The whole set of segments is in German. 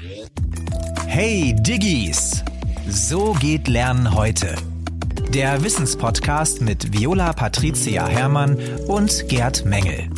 Hey Diggis! So geht Lernen heute. Der Wissenspodcast mit Viola Patricia Herrmann und Gerd Mengel.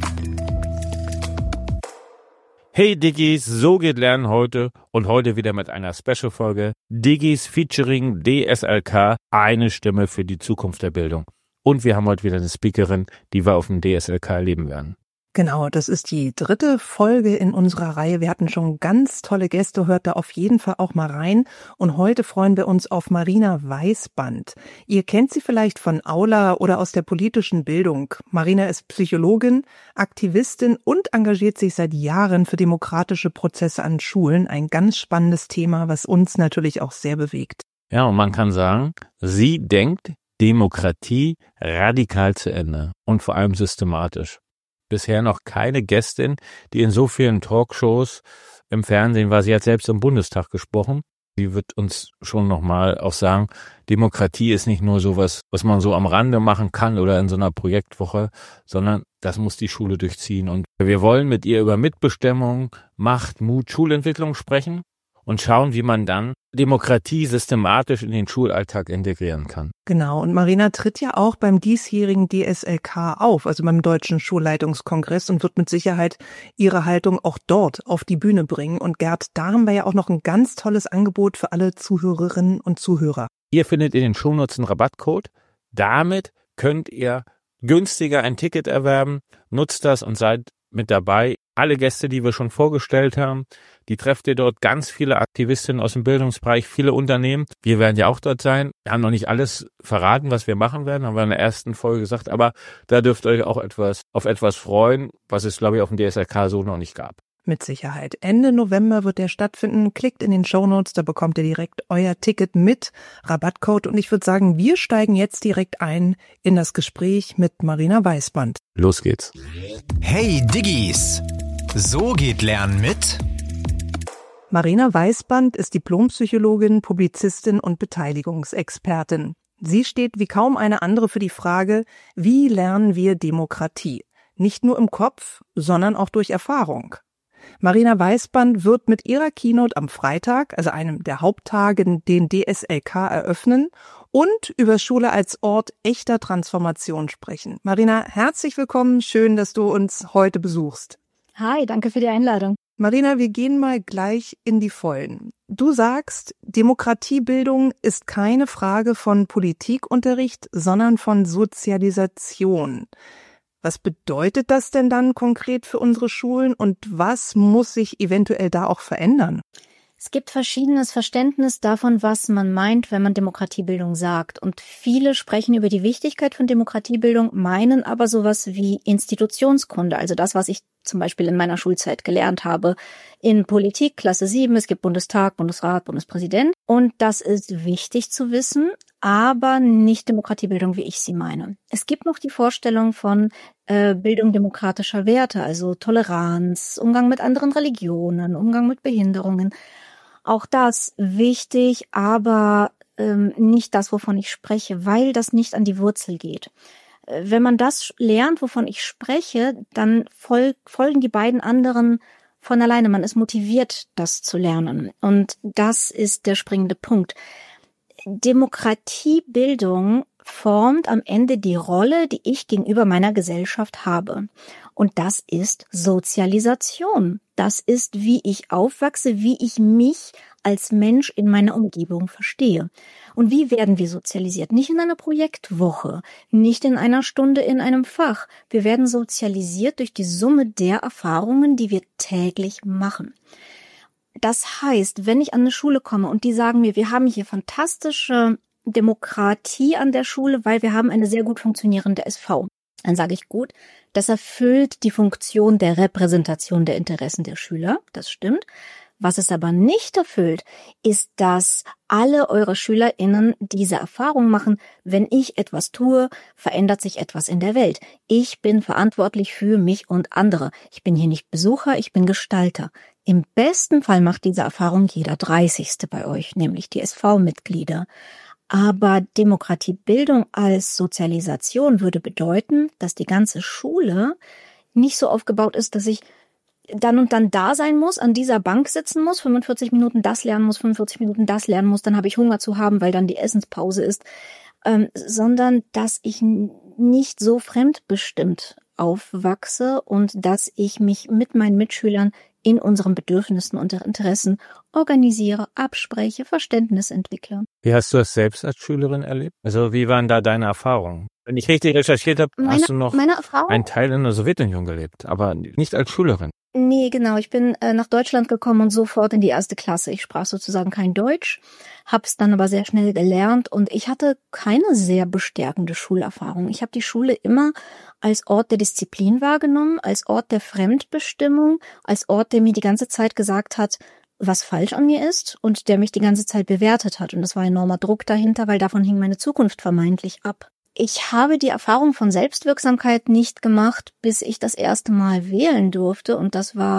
Hey Diggis, so geht Lernen heute und heute wieder mit einer Special-Folge Diggis featuring DSLK, eine Stimme für die Zukunft der Bildung. Und wir haben heute wieder eine Speakerin, die wir auf dem DSLK erleben werden. Genau, das ist die 3. Folge in unserer Reihe. Wir hatten schon ganz tolle Gäste, hört da auf jeden Fall auch mal rein. Und heute freuen wir uns auf Marina Weißband. Ihr kennt sie vielleicht von Aula oder aus der politischen Bildung. Marina ist Psychologin, Aktivistin und engagiert sich seit Jahren für demokratische Prozesse an Schulen. Ein ganz spannendes Thema, was uns natürlich auch sehr bewegt. Ja, und man kann sagen, sie denkt Demokratie radikal zu Ende und vor allem systematisch. Bisher noch keine Gästin, die in so vielen Talkshows im Fernsehen war. Sie hat selbst im Bundestag gesprochen. Sie wird uns schon nochmal auch sagen, Demokratie ist nicht nur sowas, was man so am Rande machen kann oder in so einer Projektwoche, sondern das muss die Schule durchziehen. Und wir wollen mit ihr über Mitbestimmung, Macht, Mut, Schulentwicklung sprechen und schauen, wie man dann Demokratie systematisch in den Schulalltag integrieren kann. Genau, und Marina tritt ja auch beim diesjährigen DSLK auf, also beim Deutschen Schulleitungskongress, und wird mit Sicherheit ihre Haltung auch dort auf die Bühne bringen. Und Gerd, da haben wir ja auch noch ein ganz tolles Angebot für alle Zuhörerinnen und Zuhörer. Ihr findet in den Shownotes einen Rabattcode. Damit könnt ihr günstiger ein Ticket erwerben. Nutzt das und seid mit dabei. Alle Gäste, die wir schon vorgestellt haben, die trefft ihr dort, ganz viele Aktivistinnen aus dem Bildungsbereich, viele Unternehmen. Wir werden ja auch dort sein. Wir haben noch nicht alles verraten, was wir machen werden, haben wir in der ersten Folge gesagt, aber da dürft ihr euch auch auf etwas freuen, was es, glaube ich, auf dem DSLK so noch nicht gab. Mit Sicherheit. Ende November wird der stattfinden. Klickt in den Shownotes, da bekommt ihr direkt euer Ticket mit Rabattcode. Und ich würde sagen, wir steigen jetzt direkt ein in das Gespräch mit Marina Weißband. Los geht's. Hey Diggis! So geht Lernen mit Marina Weißband ist Diplompsychologin, Publizistin und Beteiligungsexpertin. Sie steht wie kaum eine andere für die Frage, wie lernen wir Demokratie? Nicht nur im Kopf, sondern auch durch Erfahrung. Marina Weißband wird mit ihrer Keynote am Freitag, also einem der Haupttage, den DSLK eröffnen und über Schule als Ort echter Transformation sprechen. Marina, herzlich willkommen, schön, dass du uns heute besuchst. Hi, danke für die Einladung. Marina, wir gehen mal gleich in die Vollen. Du sagst, Demokratiebildung ist keine Frage von Politikunterricht, sondern von Sozialisation. Was bedeutet das denn dann konkret für unsere Schulen und was muss sich eventuell da auch verändern? Es gibt verschiedenes Verständnis davon, was man meint, wenn man Demokratiebildung sagt. Und viele sprechen über die Wichtigkeit von Demokratiebildung, meinen aber sowas wie Institutionskunde, also das, was ich zum Beispiel in meiner Schulzeit gelernt habe. In Politik, Klasse 7, es gibt Bundestag, Bundesrat, Bundespräsident. Und das ist wichtig zu wissen, aber nicht Demokratiebildung, wie ich sie meine. Es gibt noch die Vorstellung von Bildung demokratischer Werte, also Toleranz, Umgang mit anderen Religionen, Umgang mit Behinderungen. Auch das wichtig, aber nicht das, wovon ich spreche, weil das nicht an die Wurzel geht. Wenn man das lernt, wovon ich spreche, dann folgen die beiden anderen von alleine. Man ist motiviert, das zu lernen. Und das ist der springende Punkt. Demokratiebildung formt am Ende die Rolle, die ich gegenüber meiner Gesellschaft habe. Und das ist Sozialisation. Das ist, wie ich aufwachse, wie ich mich als Mensch in meiner Umgebung verstehe. Und wie werden wir sozialisiert? Nicht in einer Projektwoche, nicht in einer Stunde in einem Fach. Wir werden sozialisiert durch die Summe der Erfahrungen, die wir täglich machen. Das heißt, wenn ich an eine Schule komme und die sagen mir, wir haben hier fantastische Demokratie an der Schule, weil wir haben eine sehr gut funktionierende SV. Dann sage ich, gut, das erfüllt die Funktion der Repräsentation der Interessen der Schüler, das stimmt. Was es aber nicht erfüllt, ist, dass alle eure SchülerInnen diese Erfahrung machen, wenn ich etwas tue, verändert sich etwas in der Welt. Ich bin verantwortlich für mich und andere. Ich bin hier nicht Besucher, ich bin Gestalter. Im besten Fall macht diese Erfahrung jeder 30. bei euch, nämlich die SV-Mitglieder. Aber Demokratiebildung als Sozialisation würde bedeuten, dass die ganze Schule nicht so aufgebaut ist, dass ich dann und dann da sein muss, an dieser Bank sitzen muss, 45 Minuten das lernen muss, 45 Minuten das lernen muss, dann habe ich Hunger zu haben, weil dann die Essenspause ist, sondern dass ich nicht so fremdbestimmt aufwachse und dass ich mich mit meinen Mitschülern in unseren Bedürfnissen und Interessen organisiere, abspreche, Verständnis entwickle. Wie hast du das selbst als Schülerin erlebt? Also wie waren da deine Erfahrungen? Wenn ich richtig recherchiert habe, hast du noch einen Teil in der Sowjetunion gelebt, aber nicht als Schülerin. Nee, genau. Ich bin nach Deutschland gekommen und sofort in die 1. Klasse. Ich sprach sozusagen kein Deutsch, hab's dann aber sehr schnell gelernt und ich hatte keine sehr bestärkende Schulerfahrung. Ich habe die Schule immer als Ort der Disziplin wahrgenommen, als Ort der Fremdbestimmung, als Ort, der mir die ganze Zeit gesagt hat, was falsch an mir ist und der mich die ganze Zeit bewertet hat. Und das war enormer Druck dahinter, weil davon hing meine Zukunft vermeintlich ab. Ich habe die Erfahrung von Selbstwirksamkeit nicht gemacht, bis ich das erste Mal wählen durfte. Und da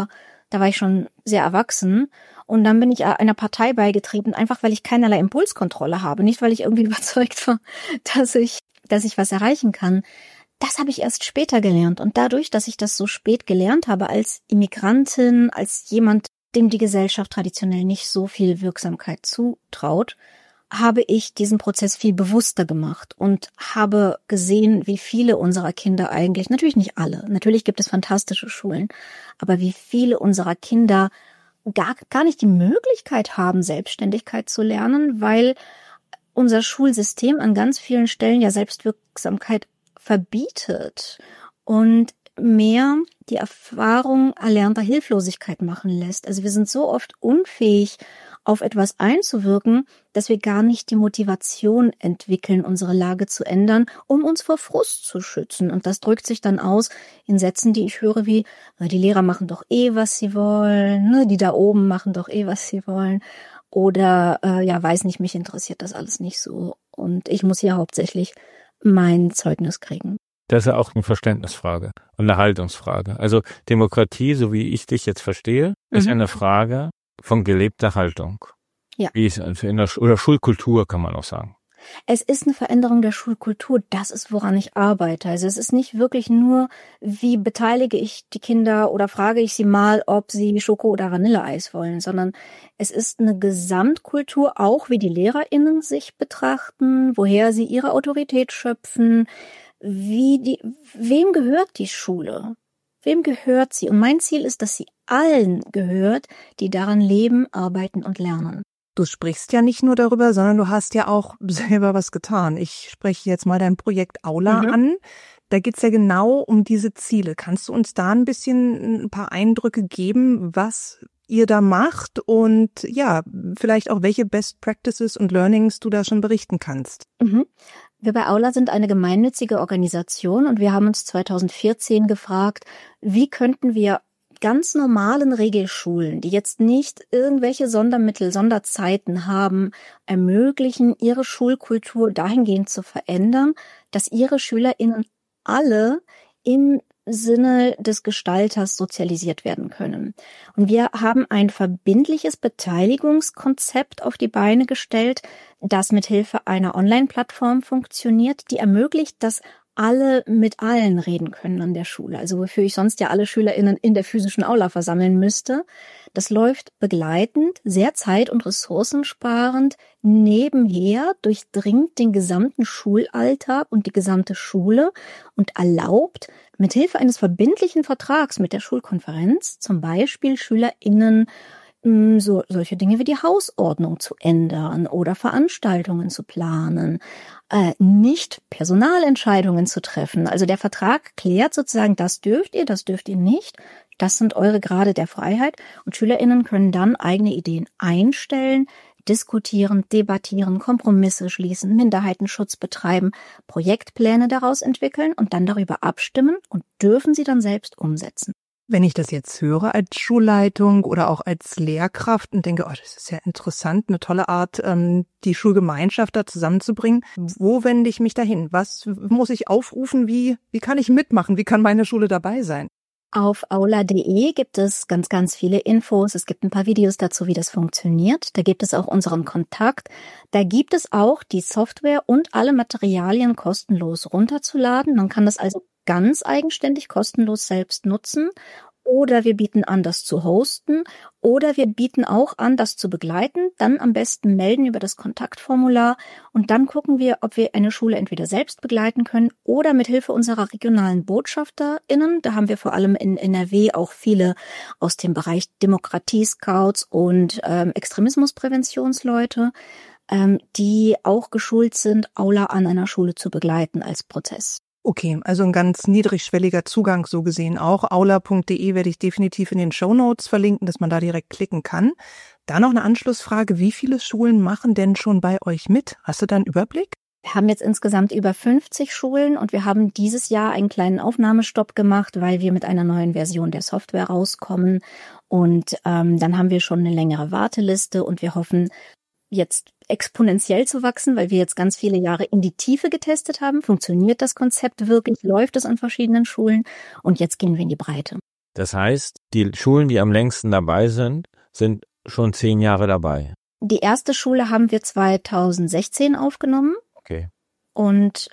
war ich schon sehr erwachsen. Und dann bin ich einer Partei beigetreten, einfach weil ich keinerlei Impulskontrolle habe. Nicht, weil ich irgendwie überzeugt war, dass ich was erreichen kann. Das habe ich erst später gelernt. Und dadurch, dass ich das so spät gelernt habe, als Immigrantin, als jemand, dem die Gesellschaft traditionell nicht so viel Wirksamkeit zutraut, habe ich diesen Prozess viel bewusster gemacht und habe gesehen, wie viele unserer Kinder eigentlich, natürlich nicht alle, natürlich gibt es fantastische Schulen, aber wie viele unserer Kinder gar nicht die Möglichkeit haben, Selbstständigkeit zu lernen, weil unser Schulsystem an ganz vielen Stellen ja Selbstwirksamkeit verbietet und mehr die Erfahrung erlernter Hilflosigkeit machen lässt. Also wir sind so oft unfähig, auf etwas einzuwirken, dass wir gar nicht die Motivation entwickeln, unsere Lage zu ändern, um uns vor Frust zu schützen. Und das drückt sich dann aus in Sätzen, die ich höre wie, die Lehrer machen doch was sie wollen, ne? Die da oben machen doch was sie wollen. Oder, weiß nicht, mich interessiert das alles nicht so. Und ich muss hier hauptsächlich mein Zeugnis kriegen. Das ist ja auch eine Verständnisfrage und eine Haltungsfrage. Also Demokratie, so wie ich dich jetzt verstehe, ist eine Frage von gelebter Haltung. Ja. Wie es oder Schulkultur, kann man auch sagen. Es ist eine Veränderung der Schulkultur. Das ist, woran ich arbeite. Also es ist nicht wirklich nur, wie beteilige ich die Kinder oder frage ich sie mal, ob sie Schoko- oder Vanilleeis wollen, sondern es ist eine Gesamtkultur, auch wie die LehrerInnen sich betrachten, woher sie ihre Autorität schöpfen, wem gehört die Schule? Wem gehört sie? Und mein Ziel ist, dass sie allen gehört, die daran leben, arbeiten und lernen. Du sprichst ja nicht nur darüber, sondern du hast ja auch selber was getan. Ich spreche jetzt mal dein Projekt Aula an. Da geht's ja genau um diese Ziele. Kannst du uns da ein paar Eindrücke geben, was ihr da macht und ja, vielleicht auch welche Best Practices und Learnings du da schon berichten kannst? Wir bei Aula sind eine gemeinnützige Organisation und wir haben uns 2014 gefragt, wie könnten wir ganz normalen Regelschulen, die jetzt nicht irgendwelche Sondermittel, Sonderzeiten haben, ermöglichen, ihre Schulkultur dahingehend zu verändern, dass ihre SchülerInnen alle im Sinne des Gestalters sozialisiert werden können. Und wir haben ein verbindliches Beteiligungskonzept auf die Beine gestellt, das mit Hilfe einer Online-Plattform funktioniert, die ermöglicht, dass alle mit allen reden können an der Schule. Also wofür ich sonst ja alle SchülerInnen in der physischen Aula versammeln müsste. Das läuft begleitend, sehr zeit- und ressourcensparend, nebenher, durchdringt den gesamten Schulalltag und die gesamte Schule und erlaubt, mit Hilfe eines verbindlichen Vertrags mit der Schulkonferenz zum Beispiel SchülerInnen solche Dinge wie die Hausordnung zu ändern oder Veranstaltungen zu planen, nicht Personalentscheidungen zu treffen. Also der Vertrag klärt sozusagen, das dürft ihr nicht, das sind eure Grade der Freiheit und SchülerInnen können dann eigene Ideen einstellen, diskutieren, debattieren, Kompromisse schließen, Minderheitenschutz betreiben, Projektpläne daraus entwickeln und dann darüber abstimmen und dürfen sie dann selbst umsetzen. Wenn ich das jetzt höre als Schulleitung oder auch als Lehrkraft und denke, das ist ja interessant, eine tolle Art, die Schulgemeinschaft da zusammenzubringen. Wo wende ich mich dahin? Was muss ich aufrufen? Wie kann ich mitmachen? Wie kann meine Schule dabei sein? Auf aula.de gibt es ganz, ganz viele Infos. Es gibt ein paar Videos dazu, wie das funktioniert. Da gibt es auch unseren Kontakt. Da gibt es auch die Software und alle Materialien kostenlos runterzuladen. Man kann das also ganz eigenständig kostenlos selbst nutzen. oder wir bieten an, das zu hosten, oder wir bieten auch an, das zu begleiten, dann am besten melden über das Kontaktformular und dann gucken wir, ob wir eine Schule entweder selbst begleiten können oder mit Hilfe unserer regionalen BotschafterInnen, da haben wir vor allem in NRW auch viele aus dem Bereich Demokratie-Scouts und Extremismuspräventionsleute, die auch geschult sind, Aula an einer Schule zu begleiten als Prozess. Okay, also ein ganz niedrigschwelliger Zugang so gesehen auch. Aula.de werde ich definitiv in den Shownotes verlinken, dass man da direkt klicken kann. Da noch eine Anschlussfrage, wie viele Schulen machen denn schon bei euch mit? Hast du da einen Überblick? Wir haben jetzt insgesamt über 50 Schulen und wir haben dieses Jahr einen kleinen Aufnahmestopp gemacht, weil wir mit einer neuen Version der Software rauskommen. Und dann haben wir schon eine längere Warteliste und wir hoffen, jetzt exponentiell zu wachsen, weil wir jetzt ganz viele Jahre in die Tiefe getestet haben. Funktioniert das Konzept wirklich? Läuft es an verschiedenen Schulen? Und jetzt gehen wir in die Breite. Das heißt, die Schulen, die am längsten dabei sind schon 10 Jahre dabei. Die erste Schule haben wir 2016 aufgenommen. Okay. Und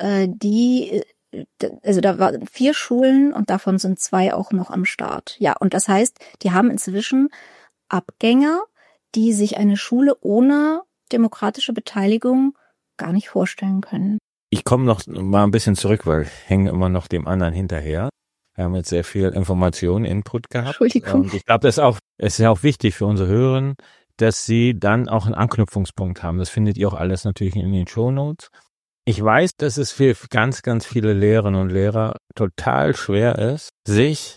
also da waren 4 Schulen und davon sind 2 auch noch am Start. Ja, und das heißt, die haben inzwischen Abgänger, die sich eine Schule ohne demokratische Beteiligung gar nicht vorstellen können. Ich komme noch mal ein bisschen zurück, weil ich hänge immer noch dem anderen hinterher. Wir haben jetzt sehr viel Information, Input gehabt. Entschuldigung. Und ich glaube, es ist ja auch wichtig für unsere Hörerinnen, dass sie dann auch einen Anknüpfungspunkt haben. Das findet ihr auch alles natürlich in den Shownotes. Ich weiß, dass es für ganz, ganz viele Lehrerinnen und Lehrer total schwer ist, sich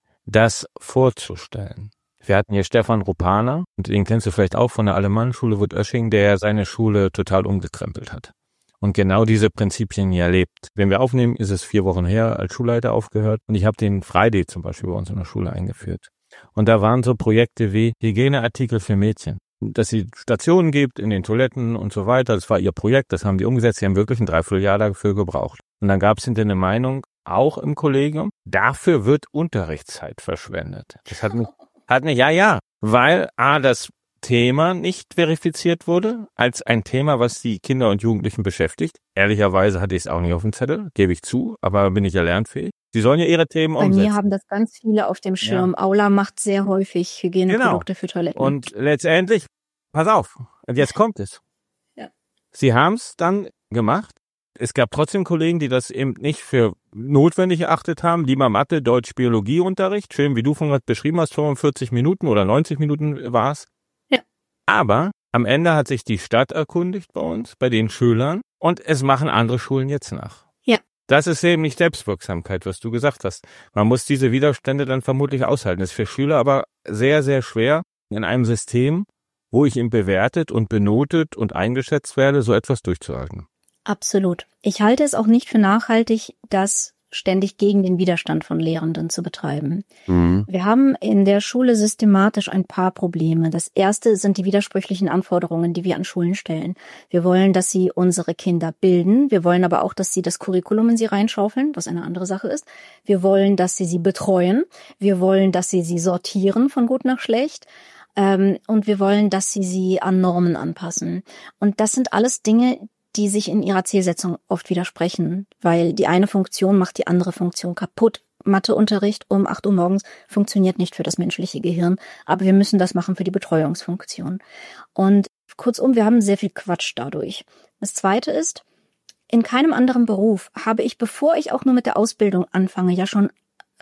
das vorzustellen. Wir hatten hier Stefan Rupana, und den kennst du vielleicht auch von der Alemannenschule Wutösching, der seine Schule total umgekrempelt hat und genau diese Prinzipien hier lebt. Wenn wir aufnehmen, ist es 4 Wochen her, als Schulleiter aufgehört und ich habe den Friday zum Beispiel bei uns in der Schule eingeführt. Und da waren so Projekte wie Hygieneartikel für Mädchen, dass sie Stationen gibt in den Toiletten und so weiter. Das war ihr Projekt, das haben die umgesetzt, sie haben wirklich ein Dreivierteljahr dafür gebraucht. Und dann gab es hinterher eine Meinung, auch im Kollegium, dafür wird Unterrichtszeit verschwendet. Das hat nicht, weil das Thema nicht verifiziert wurde als ein Thema, was die Kinder und Jugendlichen beschäftigt. Ehrlicherweise hatte ich es auch nicht auf dem Zettel, gebe ich zu, aber bin ich ja lernfähig. Sie sollen ja ihre Themen umsetzen. Bei mir haben das ganz viele auf dem Schirm. Ja. Aula macht sehr häufig Hygieneprodukte für Toiletten. Und letztendlich, pass auf, und jetzt kommt es. Ja. Sie haben es dann gemacht. Es gab trotzdem Kollegen, die das eben nicht für notwendig erachtet haben. Lieber Mathe, Deutsch, Biologieunterricht. Schön, wie du von gerade beschrieben hast, 45 Minuten oder 90 Minuten war es. Ja. Aber am Ende hat sich die Stadt erkundigt bei uns, bei den Schülern. Und es machen andere Schulen jetzt nach. Ja. Das ist eben nicht Selbstwirksamkeit, was du gesagt hast. Man muss diese Widerstände dann vermutlich aushalten. Das ist für Schüler aber sehr, sehr schwer, in einem System, wo ich eben bewertet und benotet und eingeschätzt werde, so etwas durchzuhalten. Absolut. Ich halte es auch nicht für nachhaltig, das ständig gegen den Widerstand von Lehrenden zu betreiben. Mhm. Wir haben in der Schule systematisch ein paar Probleme. Das erste sind die widersprüchlichen Anforderungen, die wir an Schulen stellen. Wir wollen, dass sie unsere Kinder bilden. Wir wollen aber auch, dass sie das Curriculum in sie reinschaufeln, was eine andere Sache ist. Wir wollen, dass sie betreuen. Wir wollen, dass sie sortieren von gut nach schlecht. Und wir wollen, dass sie an Normen anpassen. Und das sind alles Dinge, die sich in ihrer Zielsetzung oft widersprechen, weil die eine Funktion macht die andere Funktion kaputt. Matheunterricht um 8 Uhr morgens funktioniert nicht für das menschliche Gehirn, aber wir müssen das machen für die Betreuungsfunktion. Und kurzum, wir haben sehr viel Quatsch dadurch. Das Zweite ist, in keinem anderen Beruf habe ich, bevor ich auch nur mit der Ausbildung anfange, ja schon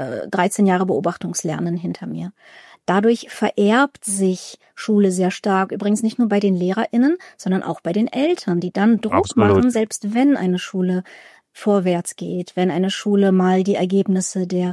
13 Jahre Beobachtungslernen hinter mir. Dadurch vererbt sich Schule sehr stark, übrigens nicht nur bei den LehrerInnen, sondern auch bei den Eltern, die dann Druck machen, selbst wenn eine Schule vorwärts geht, wenn eine Schule mal die Ergebnisse der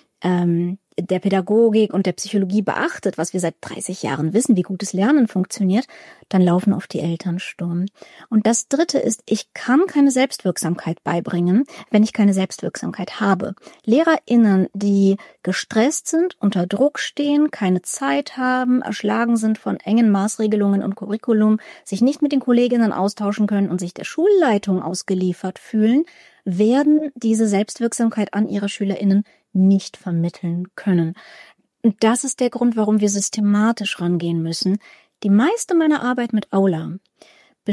Pädagogik und der Psychologie beachtet, was wir seit 30 Jahren wissen, wie gutes Lernen funktioniert, dann laufen auf die Eltern Sturm. Und das Dritte ist, ich kann keine Selbstwirksamkeit beibringen, wenn ich keine Selbstwirksamkeit habe. LehrerInnen, die gestresst sind, unter Druck stehen, keine Zeit haben, erschlagen sind von engen Maßregelungen und Curriculum, sich nicht mit den Kolleginnen austauschen können und sich der Schulleitung ausgeliefert fühlen, werden diese Selbstwirksamkeit an ihre SchülerInnen nicht vermitteln können. Und das ist der Grund, warum wir systematisch rangehen müssen. Die meiste meiner Arbeit mit Aula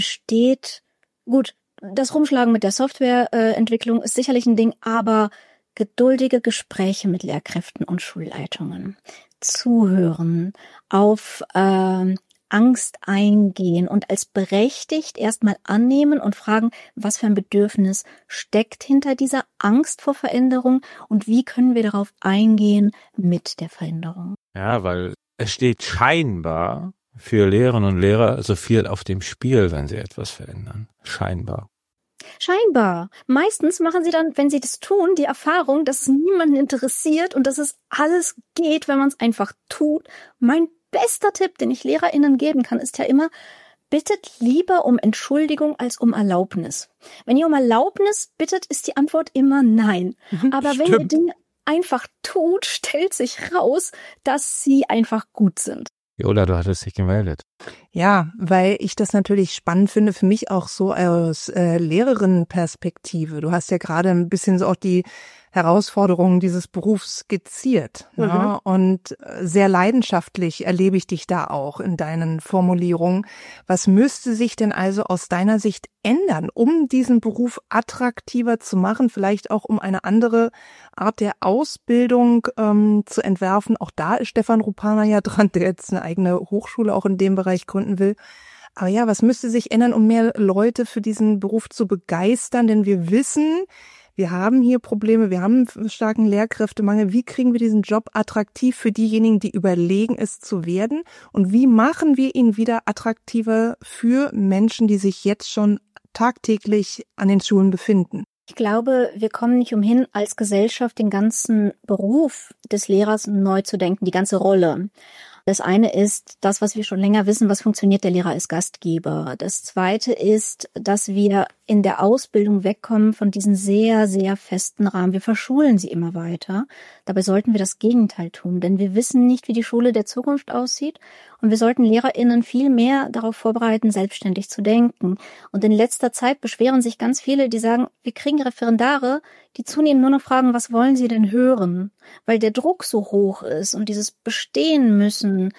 besteht, gut, das Rumschlagen mit der Softwareentwicklung ist sicherlich ein Ding, aber geduldige Gespräche mit Lehrkräften und Schulleitungen, zuhören, auf Angst eingehen und als berechtigt erstmal annehmen und fragen, was für ein Bedürfnis steckt hinter dieser Angst vor Veränderung und wie können wir darauf eingehen mit der Veränderung. Ja, weil es steht scheinbar für Lehrerinnen und Lehrer so viel auf dem Spiel, wenn sie etwas verändern. Scheinbar. Scheinbar. Meistens machen sie dann, wenn sie das tun, die Erfahrung, dass es niemanden interessiert und dass es alles geht, wenn man es einfach tut. Mein bester Tipp, den ich LehrerInnen geben kann, ist ja immer, bittet lieber um Entschuldigung als um Erlaubnis. Wenn ihr um Erlaubnis bittet, ist die Antwort immer nein. Aber wenn ihr Dinge einfach tut, stellt sich raus, dass sie einfach gut sind. Viola, du hattest dich gemeldet. Ja, weil ich das natürlich spannend finde, für mich auch so aus Lehrerinnenperspektive. Du hast ja gerade ein bisschen so auch die Herausforderungen dieses Berufs skizziert. Ja, und sehr leidenschaftlich erlebe ich dich da auch in deinen Formulierungen. Was müsste sich denn also aus deiner Sicht ändern, um diesen Beruf attraktiver zu machen, vielleicht auch um eine andere Art der Ausbildung zu entwerfen? Auch da ist Stefan Rupana ja dran, der jetzt eine eigene Hochschule auch in dem Bereich gründen will. Aber ja, was müsste sich ändern, um mehr Leute für diesen Beruf zu begeistern? Denn wir wissen, wir haben hier Probleme, wir haben einen starken Lehrkräftemangel. Wie kriegen wir diesen Job attraktiv für diejenigen, die überlegen, es zu werden? Und wie machen wir ihn wieder attraktiver für Menschen, die sich jetzt schon tagtäglich an den Schulen befinden? Ich glaube, wir kommen nicht umhin, als Gesellschaft den ganzen Beruf des Lehrers neu zu denken, die ganze Rolle. Das eine ist das, was wir schon länger wissen, was funktioniert, der Lehrer als Gastgeber. Das zweite ist, dass wir in der Ausbildung wegkommen von diesen sehr, sehr festen Rahmen. Wir verschulen sie immer weiter. Dabei sollten wir das Gegenteil tun, denn wir wissen nicht, wie die Schule der Zukunft aussieht. Und wir sollten LehrerInnen viel mehr darauf vorbereiten, selbstständig zu denken. Und in letzter Zeit beschweren sich ganz viele, die sagen, wir kriegen Referendare, die zunehmend nur noch fragen, was wollen sie denn hören? Weil der Druck so hoch ist und dieses Bestehen müssen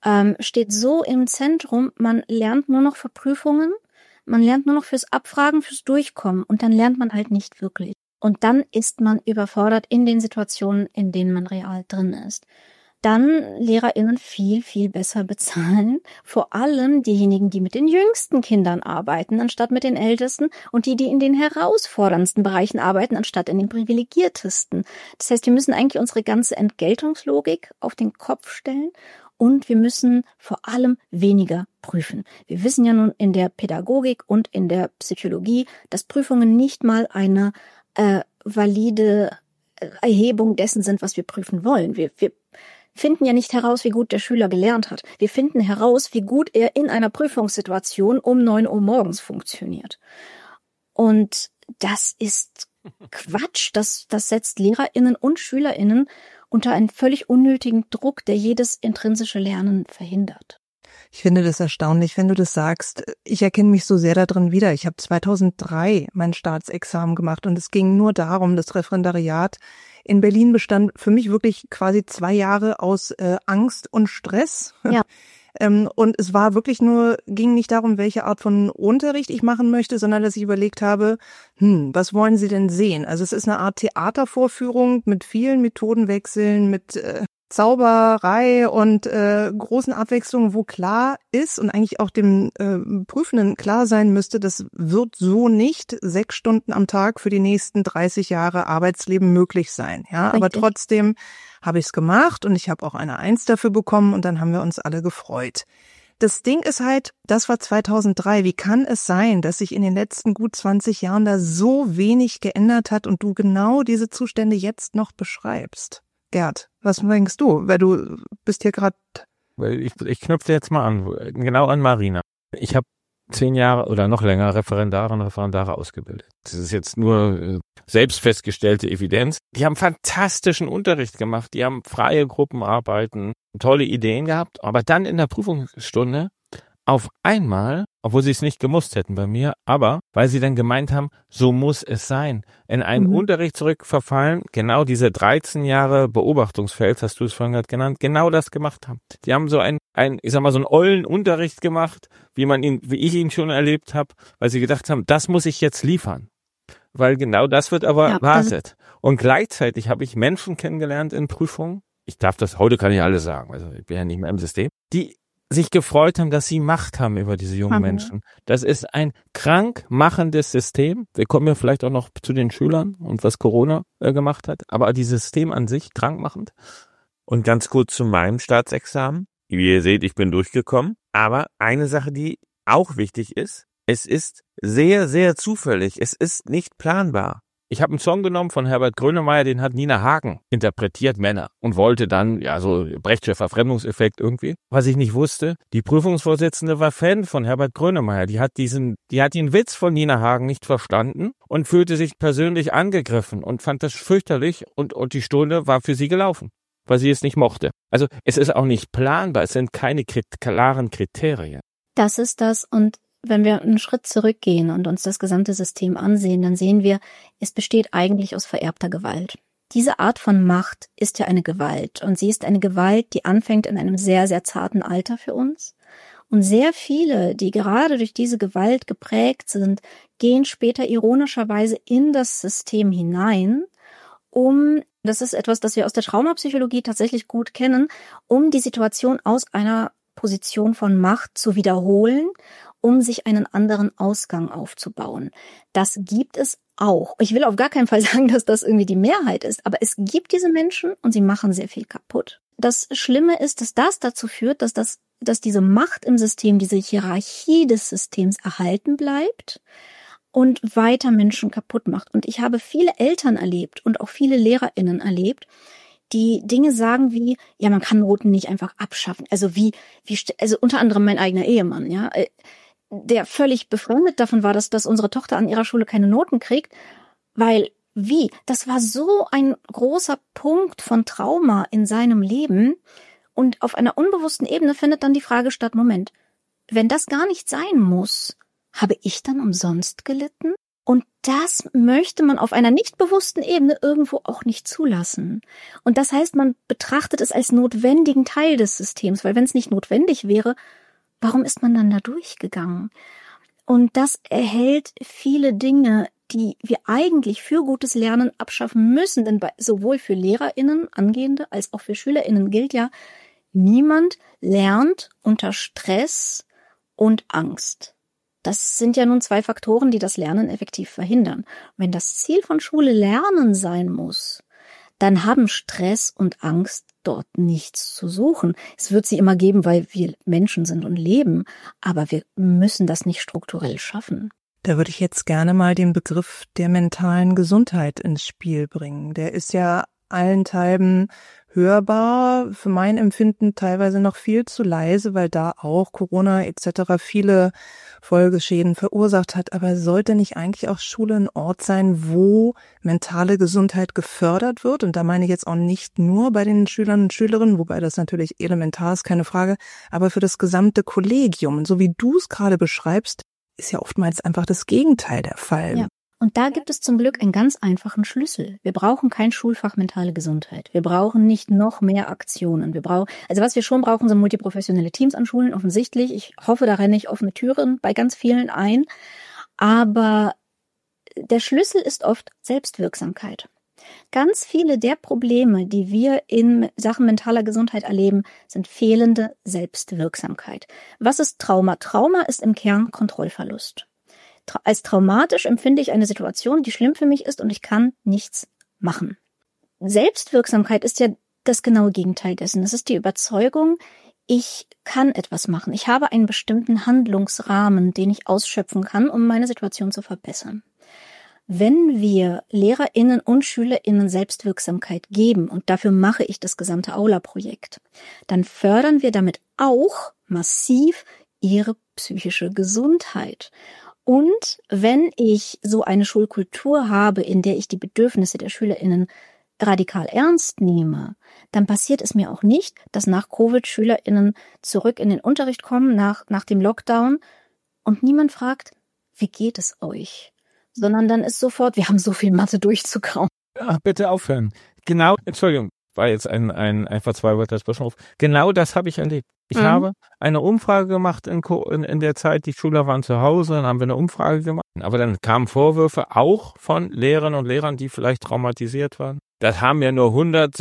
steht so im Zentrum, man lernt nur noch für Prüfungen, man lernt nur noch fürs Abfragen, fürs Durchkommen und dann lernt man halt nicht wirklich. Und dann ist man überfordert in den Situationen, in denen man real drin ist. Dann LehrerInnen viel, viel besser bezahlen. Vor allem diejenigen, die mit den jüngsten Kindern arbeiten, anstatt mit den ältesten und die in den herausforderndsten Bereichen arbeiten, anstatt in den privilegiertesten. Das heißt, wir müssen eigentlich unsere ganze Entgeltungslogik auf den Kopf stellen und wir müssen vor allem weniger prüfen. Wir wissen ja nun in der Pädagogik und in der Psychologie, dass Prüfungen nicht mal eine valide Erhebung dessen sind, was wir prüfen wollen. Wir finden ja nicht heraus, wie gut der Schüler gelernt hat. Wir finden heraus, wie gut er in einer Prüfungssituation um 9 Uhr morgens funktioniert. Und das ist Quatsch. Das setzt LehrerInnen und SchülerInnen unter einen völlig unnötigen Druck, der jedes intrinsische Lernen verhindert. Ich finde das erstaunlich, wenn du das sagst. Ich erkenne mich so sehr darin wieder. Ich habe 2003 mein Staatsexamen gemacht und es ging nur darum, das Referendariat in Berlin bestand für mich wirklich quasi 2 Jahre aus Angst und Stress. Ja. Und es war wirklich ging nicht darum, welche Art von Unterricht ich machen möchte, sondern dass ich überlegt habe, was wollen Sie denn sehen? Also es ist eine Art Theatervorführung mit vielen Methodenwechseln, mit Zauberei und großen Abwechslungen, wo klar ist und eigentlich auch dem Prüfenden klar sein müsste, das wird so nicht 6 Stunden am Tag für die nächsten 30 Jahre Arbeitsleben möglich sein. Ja, Richtig. Aber trotzdem habe ich es gemacht und ich habe auch eine 1 dafür bekommen und dann haben wir uns alle gefreut. Das Ding ist halt, das war 2003. Wie kann es sein, dass sich in den letzten gut 20 Jahren da so wenig geändert hat und du genau diese Zustände jetzt noch beschreibst? Gerd, was denkst du? Weil du bist hier gerade... Ich knüpfe jetzt mal an, genau an Marina. Ich habe 10 Jahre oder noch länger Referendarinnen und Referendare ausgebildet. Das ist jetzt nur selbst festgestellte Evidenz. Die haben fantastischen Unterricht gemacht, die haben freie Gruppenarbeiten, tolle Ideen gehabt, aber dann in der Prüfungsstunde auf einmal, obwohl sie es nicht gemusst hätten bei mir, aber weil sie dann gemeint haben, so muss es sein, in einen Unterricht zurückverfallen, genau diese 13 Jahre Beobachtungsfeld, hast du es vorhin gerade genannt, genau das gemacht haben. Die haben so ich sag mal, so einen ollen Unterricht gemacht, wie ich ihn schon erlebt habe, weil sie gedacht haben, das muss ich jetzt liefern. Weil genau das wird aber erwartet. Und gleichzeitig habe ich Menschen kennengelernt in Prüfungen. Heute kann ich alles sagen, also ich bin ja nicht mehr im System, die sich gefreut haben, dass sie Macht haben über diese jungen Menschen. Das ist ein krank machendes System. Wir kommen ja vielleicht auch noch zu den Schülern und was Corona gemacht hat, aber dieses System an sich krankmachend. Und ganz kurz zu meinem Staatsexamen. Wie ihr seht, ich bin durchgekommen. Aber eine Sache, die auch wichtig ist, es ist sehr, sehr zufällig. Es ist nicht planbar. Ich habe einen Song genommen von Herbert Grönemeyer, den hat Nina Hagen interpretiert, Männer, und wollte dann, so Brechtscher Verfremdungseffekt irgendwie. Was ich nicht wusste, die Prüfungsvorsitzende war Fan von Herbert Grönemeyer. Die hat den Witz von Nina Hagen nicht verstanden und fühlte sich persönlich angegriffen und fand das fürchterlich und die Stunde war für sie gelaufen, weil sie es nicht mochte. Also es ist auch nicht planbar, es sind keine klaren Kriterien. Das ist das, und wenn wir einen Schritt zurückgehen und uns das gesamte System ansehen, dann sehen wir, es besteht eigentlich aus vererbter Gewalt. Diese Art von Macht ist ja eine Gewalt, und sie ist eine Gewalt, die anfängt in einem sehr, sehr zarten Alter für uns. Und sehr viele, die gerade durch diese Gewalt geprägt sind, gehen später ironischerweise in das System hinein, das ist etwas, das wir aus der Traumapsychologie tatsächlich gut kennen, um die Situation aus einer Position von Macht zu wiederholen, um sich einen anderen Ausgang aufzubauen. Das gibt es auch. Ich will auf gar keinen Fall sagen, dass das irgendwie die Mehrheit ist, aber es gibt diese Menschen und sie machen sehr viel kaputt. Das Schlimme ist, dass das dazu führt, dass diese Macht im System, diese Hierarchie des Systems erhalten bleibt und weiter Menschen kaputt macht. Und ich habe viele Eltern erlebt und auch viele LehrerInnen erlebt, die Dinge sagen wie, ja, man kann Noten nicht einfach abschaffen. Also also unter anderem mein eigener Ehemann, ja, der völlig befremdet davon war, dass unsere Tochter an ihrer Schule keine Noten kriegt, weil das war so ein großer Punkt von Trauma in seinem Leben, und auf einer unbewussten Ebene findet dann die Frage statt, Moment, wenn das gar nicht sein muss, habe ich dann umsonst gelitten? Und das möchte man auf einer nicht bewussten Ebene irgendwo auch nicht zulassen. Und das heißt, man betrachtet es als notwendigen Teil des Systems, weil wenn es nicht notwendig wäre, warum ist man dann da durchgegangen? Und das erhält viele Dinge, die wir eigentlich für gutes Lernen abschaffen müssen, denn sowohl für LehrerInnen, Angehende, als auch für SchülerInnen gilt ja, niemand lernt unter Stress und Angst. Das sind ja nun zwei Faktoren, die das Lernen effektiv verhindern. Wenn das Ziel von Schule Lernen sein muss, dann haben Stress und Angst dort nichts zu suchen. Es wird sie immer geben, weil wir Menschen sind und leben, aber wir müssen das nicht strukturell schaffen. Da würde ich jetzt gerne mal den Begriff der mentalen Gesundheit ins Spiel bringen. Der ist ja allenthalben hörbar, für mein Empfinden teilweise noch viel zu leise, weil da auch Corona etc. viele Folgeschäden verursacht hat. Aber sollte nicht eigentlich auch Schule ein Ort sein, wo mentale Gesundheit gefördert wird? Und da meine ich jetzt auch nicht nur bei den Schülern und Schülerinnen, wobei das natürlich elementar ist, keine Frage, aber für das gesamte Kollegium. Und so wie du es gerade beschreibst, ist ja oftmals einfach das Gegenteil der Fall. Ja. Und da gibt es zum Glück einen ganz einfachen Schlüssel. Wir brauchen kein Schulfach mentale Gesundheit. Wir brauchen nicht noch mehr Aktionen. Also was wir schon brauchen, sind multiprofessionelle Teams an Schulen, offensichtlich. Ich hoffe, da renne ich offene Türen bei ganz vielen ein. Aber der Schlüssel ist oft Selbstwirksamkeit. Ganz viele der Probleme, die wir in Sachen mentaler Gesundheit erleben, sind fehlende Selbstwirksamkeit. Was ist Trauma? Trauma ist im Kern Kontrollverlust. Als traumatisch empfinde ich eine Situation, die schlimm für mich ist und ich kann nichts machen. Selbstwirksamkeit ist ja das genaue Gegenteil dessen. Das ist die Überzeugung, ich kann etwas machen. Ich habe einen bestimmten Handlungsrahmen, den ich ausschöpfen kann, um meine Situation zu verbessern. Wenn wir LehrerInnen und SchülerInnen Selbstwirksamkeit geben, und dafür mache ich das gesamte Aula-Projekt, dann fördern wir damit auch massiv ihre psychische Gesundheit. Und wenn ich so eine Schulkultur habe, in der ich die Bedürfnisse der SchülerInnen radikal ernst nehme, dann passiert es mir auch nicht, dass nach Covid SchülerInnen zurück in den Unterricht kommen, nach dem Lockdown, und niemand fragt, wie geht es euch? Sondern dann ist sofort, wir haben so viel Mathe durchzukauen. Ach, bitte aufhören. Genau, Entschuldigung, war jetzt ein einfach 2 Wörter Zwischenruf. Genau das habe ich erlebt. Ich habe eine Umfrage gemacht in der Zeit, die Schüler waren zu Hause, dann haben wir eine Umfrage gemacht. Aber dann kamen Vorwürfe auch von Lehrerinnen und Lehrern, die vielleicht traumatisiert waren. Da haben ja nur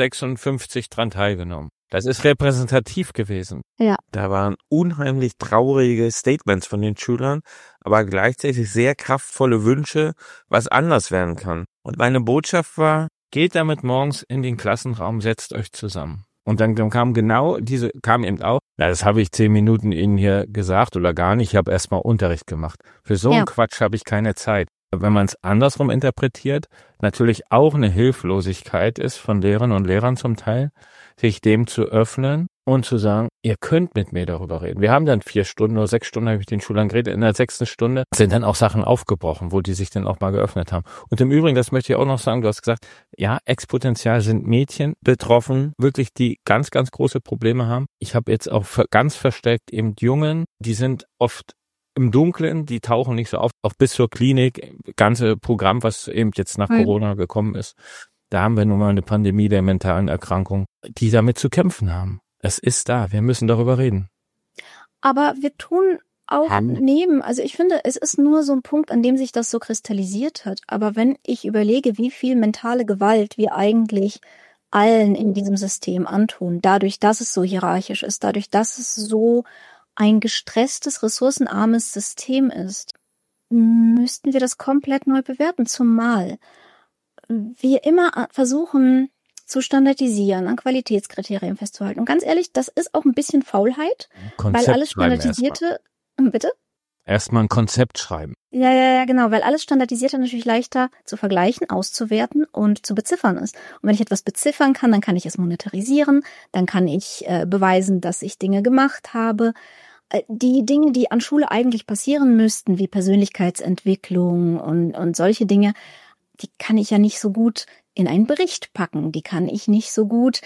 156 dran teilgenommen. Das ist repräsentativ gewesen. Ja. Da waren unheimlich traurige Statements von den Schülern, aber gleichzeitig sehr kraftvolle Wünsche, was anders werden kann. Und meine Botschaft war, Geht damit morgens in den Klassenraum, setzt euch zusammen. Und dann kam eben auch, das habe ich 10 Minuten Ihnen hier gesagt oder gar nicht, ich habe erstmal Unterricht gemacht. Für so einen Quatsch habe ich keine Zeit. Wenn man es andersrum interpretiert, natürlich auch eine Hilflosigkeit ist von Lehrerinnen und Lehrern zum Teil, sich dem zu öffnen und zu sagen, ihr könnt mit mir darüber reden. Wir haben dann 4 Stunden oder 6 Stunden habe ich mit den Schülern geredet. In der 6. Stunde sind dann auch Sachen aufgebrochen, wo die sich dann auch mal geöffnet haben. Und im Übrigen, das möchte ich auch noch sagen, du hast gesagt, ja, exponentiell sind Mädchen betroffen, wirklich die ganz, ganz große Probleme haben. Ich habe jetzt auch ganz versteckt eben Jungen, die sind oft im Dunkeln, die tauchen nicht so auf, auch bis zur Klinik, ganze Programm, was eben jetzt nach Corona gekommen ist. Da haben wir nun mal eine Pandemie der mentalen Erkrankung, die damit zu kämpfen haben. Es ist da, wir müssen darüber reden. Aber wir tun auch also ich finde, es ist nur so ein Punkt, an dem sich das so kristallisiert hat. Aber wenn ich überlege, wie viel mentale Gewalt wir eigentlich allen in diesem System antun, dadurch, dass es so hierarchisch ist, dadurch, dass es so ein gestresstes, ressourcenarmes System ist, müssten wir das komplett neu bewerten, zumal wir immer versuchen zu standardisieren, an Qualitätskriterien festzuhalten. Und ganz ehrlich, das ist auch ein bisschen Faulheit, weil alles standardisierte... Bitte? Erstmal ein Konzept schreiben. Ja, genau, weil alles Standardisierte natürlich leichter zu vergleichen, auszuwerten und zu beziffern ist. Und wenn ich etwas beziffern kann, dann kann ich es monetarisieren, dann kann ich beweisen, dass ich Dinge gemacht habe. Die Dinge, die an Schule eigentlich passieren müssten, wie Persönlichkeitsentwicklung und solche Dinge, die kann ich ja nicht so gut in einen Bericht packen. Da kann ich nicht so gut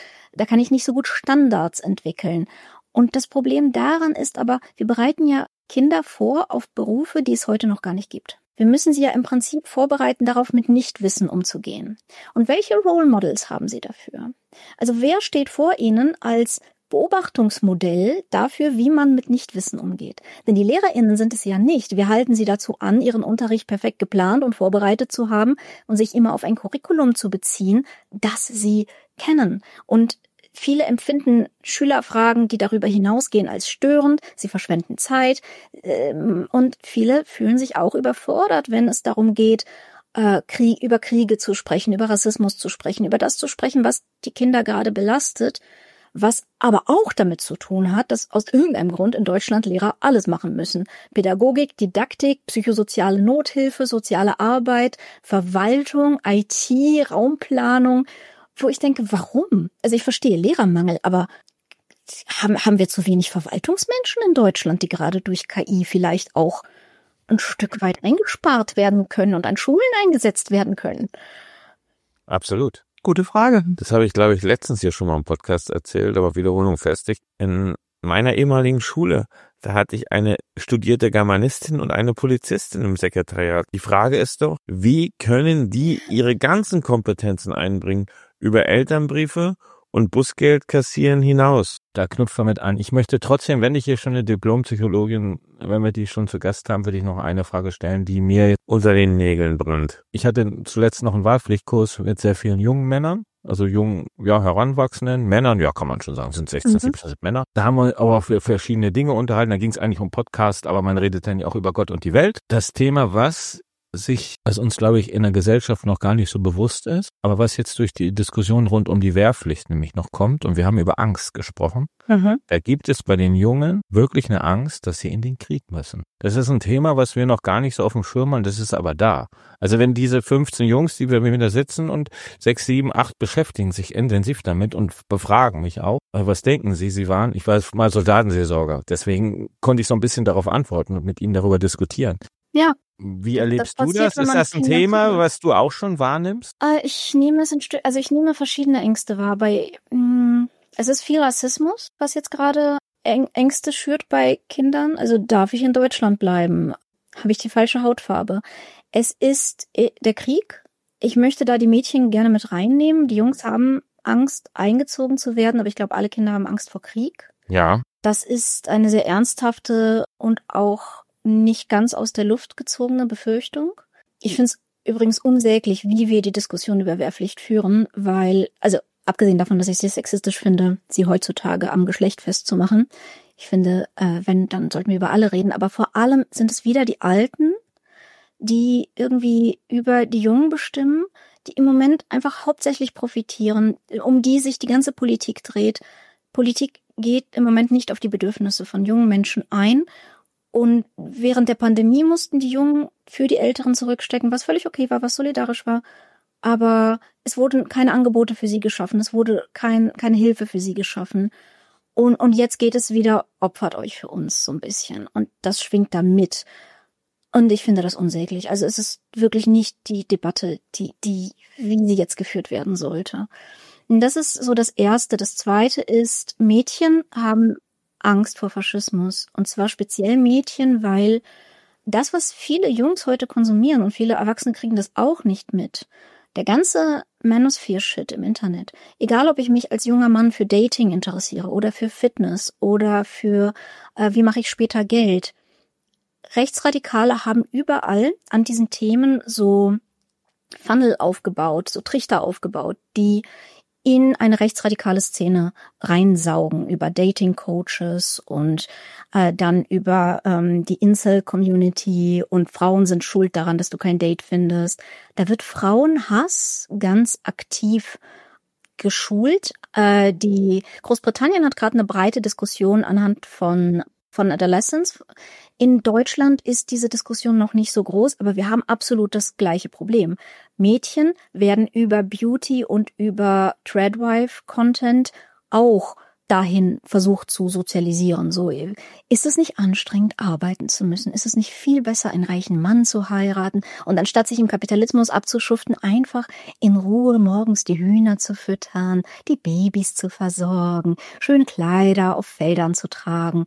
Standards entwickeln. Und das Problem daran ist aber, wir bereiten ja Kinder vor auf Berufe, die es heute noch gar nicht gibt. Wir müssen sie ja im Prinzip vorbereiten, darauf mit Nichtwissen umzugehen. Und welche Role Models haben sie dafür? Also wer steht vor ihnen als Beobachtungsmodell dafür, wie man mit Nichtwissen umgeht. Denn die LehrerInnen sind es ja nicht. Wir halten sie dazu an, ihren Unterricht perfekt geplant und vorbereitet zu haben und sich immer auf ein Curriculum zu beziehen, das sie kennen. Und viele empfinden Schülerfragen, die darüber hinausgehen, als störend. Sie verschwenden Zeit. Und viele fühlen sich auch überfordert, wenn es darum geht, über Kriege zu sprechen, über Rassismus zu sprechen, über das zu sprechen, was die Kinder gerade belastet. Was aber auch damit zu tun hat, dass aus irgendeinem Grund in Deutschland Lehrer alles machen müssen. Pädagogik, Didaktik, psychosoziale Nothilfe, soziale Arbeit, Verwaltung, IT, Raumplanung, wo ich denke, warum? Also ich verstehe Lehrermangel, aber haben wir zu wenig Verwaltungsmenschen in Deutschland, die gerade durch KI vielleicht auch ein Stück weit eingespart werden können und an Schulen eingesetzt werden können? absolut. Gute Frage. Das habe ich, glaube ich, letztens hier schon mal im Podcast erzählt, aber Wiederholung festig. In meiner ehemaligen Schule, da hatte ich eine studierte Germanistin und eine Polizistin im Sekretariat. Die Frage ist doch, wie können die ihre ganzen Kompetenzen einbringen über Elternbriefe und Busgeld kassieren hinaus? Da knüpft man mit an. Ich möchte trotzdem, wenn ich hier schon eine Diplompsychologin, wenn wir die schon zu Gast haben, würde ich noch eine Frage stellen, die mir jetzt Unter den Nägeln brennt. Ich hatte zuletzt noch einen Wahlpflichtkurs mit sehr vielen jungen Männern, also jungen, ja, heranwachsenden Männern, ja, kann man schon sagen, sind 16, 17 Männer. Da haben wir aber für verschiedene Dinge unterhalten. Da ging es eigentlich um Podcast, aber man redet dann ja auch über Gott und die Welt. Das Thema, was uns, glaube ich, in der Gesellschaft noch gar nicht so bewusst ist, aber was jetzt durch die Diskussion rund um die Wehrpflicht nämlich noch kommt, und wir haben über Angst gesprochen, da gibt es bei den Jungen wirklich eine Angst, dass sie in den Krieg müssen. Das ist ein Thema, was wir noch gar nicht so auf dem Schirm haben, das ist aber da. Also wenn diese 15 Jungs, die wir da sitzen und 6, 7, 8 beschäftigen sich intensiv damit und befragen mich auch, was denken Sie? Ich war mal Soldatenseelsorger, deswegen konnte ich so ein bisschen darauf antworten und mit Ihnen darüber diskutieren. Ja. Wie erlebst du das? Ist das ein Thema, was du auch schon wahrnimmst? Ich nehme verschiedene Ängste wahr. Es ist viel Rassismus, was jetzt gerade Ängste schürt bei Kindern. Also darf ich in Deutschland bleiben? Habe ich die falsche Hautfarbe? Es ist der Krieg. Ich möchte da die Mädchen gerne mit reinnehmen. Die Jungs haben Angst, eingezogen zu werden, aber ich glaube, alle Kinder haben Angst vor Krieg. Ja. Das ist eine sehr ernsthafte und auch nicht ganz aus der Luft gezogene Befürchtung. Ich finde es übrigens unsäglich, wie wir die Diskussion über Wehrpflicht führen, weil, also abgesehen davon, dass ich es sehr sexistisch finde, sie heutzutage am Geschlecht festzumachen. Ich finde, wenn, dann sollten wir über alle reden, aber vor allem sind es wieder die Alten, die irgendwie über die Jungen bestimmen, die im Moment einfach hauptsächlich profitieren, um die sich die ganze Politik dreht. Politik geht im Moment nicht auf die Bedürfnisse von jungen Menschen ein. Und während der Pandemie mussten die Jungen für die Älteren zurückstecken, was völlig okay war, was solidarisch war. Aber es wurden keine Angebote für sie geschaffen, es wurde keine Hilfe für sie geschaffen. Und jetzt geht es wieder, opfert euch für uns so ein bisschen. Und das schwingt da mit. Und ich finde das unsäglich. Also es ist wirklich nicht die Debatte, wie sie jetzt geführt werden sollte. Und das ist so das Erste. Das Zweite ist, Mädchen haben Angst vor Faschismus. Und zwar speziell Mädchen, weil das, was viele Jungs heute konsumieren und viele Erwachsene kriegen das auch nicht mit. Der ganze Manosphere-Shit im Internet. Egal, ob ich mich als junger Mann für Dating interessiere oder für Fitness oder für wie mache ich später Geld. Rechtsradikale haben überall an diesen Themen so Funnel aufgebaut, so Trichter aufgebaut, die in eine rechtsradikale Szene reinsaugen, über Dating-Coaches und dann über die Incel-Community und Frauen sind schuld daran, dass du kein Date findest. Da wird Frauenhass ganz aktiv geschult. Die Großbritannien hat gerade eine breite Diskussion anhand von Adolescence. In Deutschland ist diese Diskussion noch nicht so groß, aber wir haben absolut das gleiche Problem. Mädchen werden über Beauty und über Tradwife-Content auch dahin versucht zu sozialisieren. So, ist es nicht anstrengend, arbeiten zu müssen? Ist es nicht viel besser, einen reichen Mann zu heiraten und anstatt sich im Kapitalismus abzuschuften, einfach in Ruhe morgens die Hühner zu füttern, die Babys zu versorgen, schön Kleider auf Feldern zu tragen?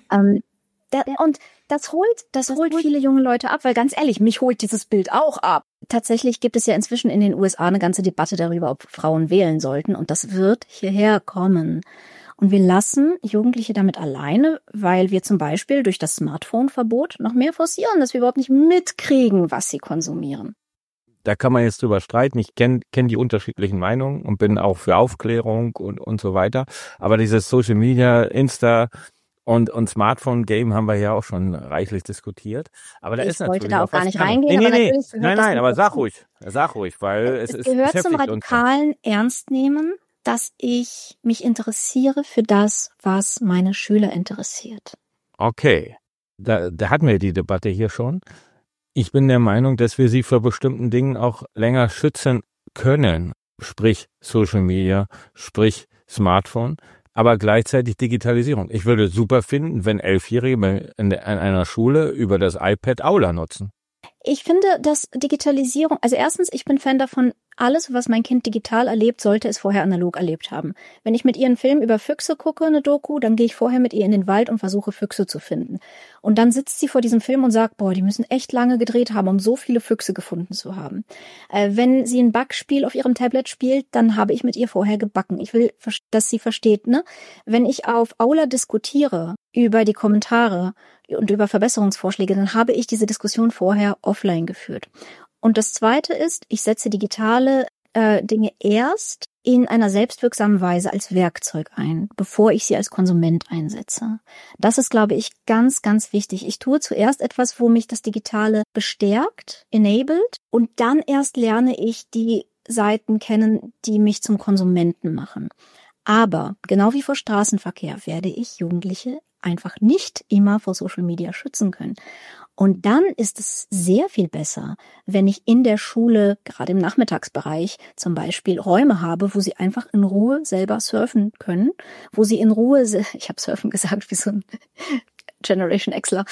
Und das holt viele junge Leute ab, weil ganz ehrlich, mich holt dieses Bild auch ab. Tatsächlich gibt es ja inzwischen in den USA eine ganze Debatte darüber, ob Frauen wählen sollten und das wird hierher kommen. Und wir lassen Jugendliche damit alleine, weil wir zum Beispiel durch das Smartphone-Verbot noch mehr forcieren, dass wir überhaupt nicht mitkriegen, was sie konsumieren. Da kann man jetzt drüber streiten. Ich kenn die unterschiedlichen Meinungen und bin auch für Aufklärung und so weiter. Aber dieses Social Media, Insta und Smartphone-Game haben wir ja auch schon reichlich diskutiert. Aber da ist natürlich wollte da auch gar nicht reingehen. reingehen. Nein, aber sag ruhig, weil es gehört zum radikalen Ernstnehmen, dass ich mich interessiere für das, was meine Schüler interessiert. Okay, da hatten wir die Debatte hier schon. Ich bin der Meinung, dass wir sie vor bestimmten Dingen auch länger schützen können. Sprich Social Media, sprich Smartphone, aber gleichzeitig Digitalisierung. Ich würde super finden, wenn 11-Jährige in einer Schule über das iPad Aula nutzen. Ich finde, dass Digitalisierung, also erstens, ich bin Fan davon, alles, was mein Kind digital erlebt, sollte es vorher analog erlebt haben. Wenn ich mit ihr einen Film über Füchse gucke, eine Doku, dann gehe ich vorher mit ihr in den Wald und versuche Füchse zu finden. Und dann sitzt sie vor diesem Film und sagt, boah, die müssen echt lange gedreht haben, um so viele Füchse gefunden zu haben. Wenn sie ein Backspiel auf ihrem Tablet spielt, dann habe ich mit ihr vorher gebacken. Ich will, dass sie versteht, ne? Wenn ich auf Aula diskutiere über die Kommentare und über Verbesserungsvorschläge, dann habe ich diese Diskussion vorher offline geführt. Und das Zweite ist, ich setze digitale Dinge erst in einer selbstwirksamen Weise als Werkzeug ein, bevor ich sie als Konsument einsetze. Das ist, glaube ich, ganz, ganz wichtig. Ich tue zuerst etwas, wo mich das Digitale bestärkt, enabled, und dann erst lerne ich die Seiten kennen, die mich zum Konsumenten machen. Aber genau wie vor Straßenverkehr werde ich Jugendliche einfach nicht immer vor Social Media schützen können. Und dann ist es sehr viel besser, wenn ich in der Schule, gerade im Nachmittagsbereich, zum Beispiel Räume habe, wo sie einfach in Ruhe selber surfen können, wo sie in Ruhe, ich habe surfen gesagt, wie so ein Generation Xler,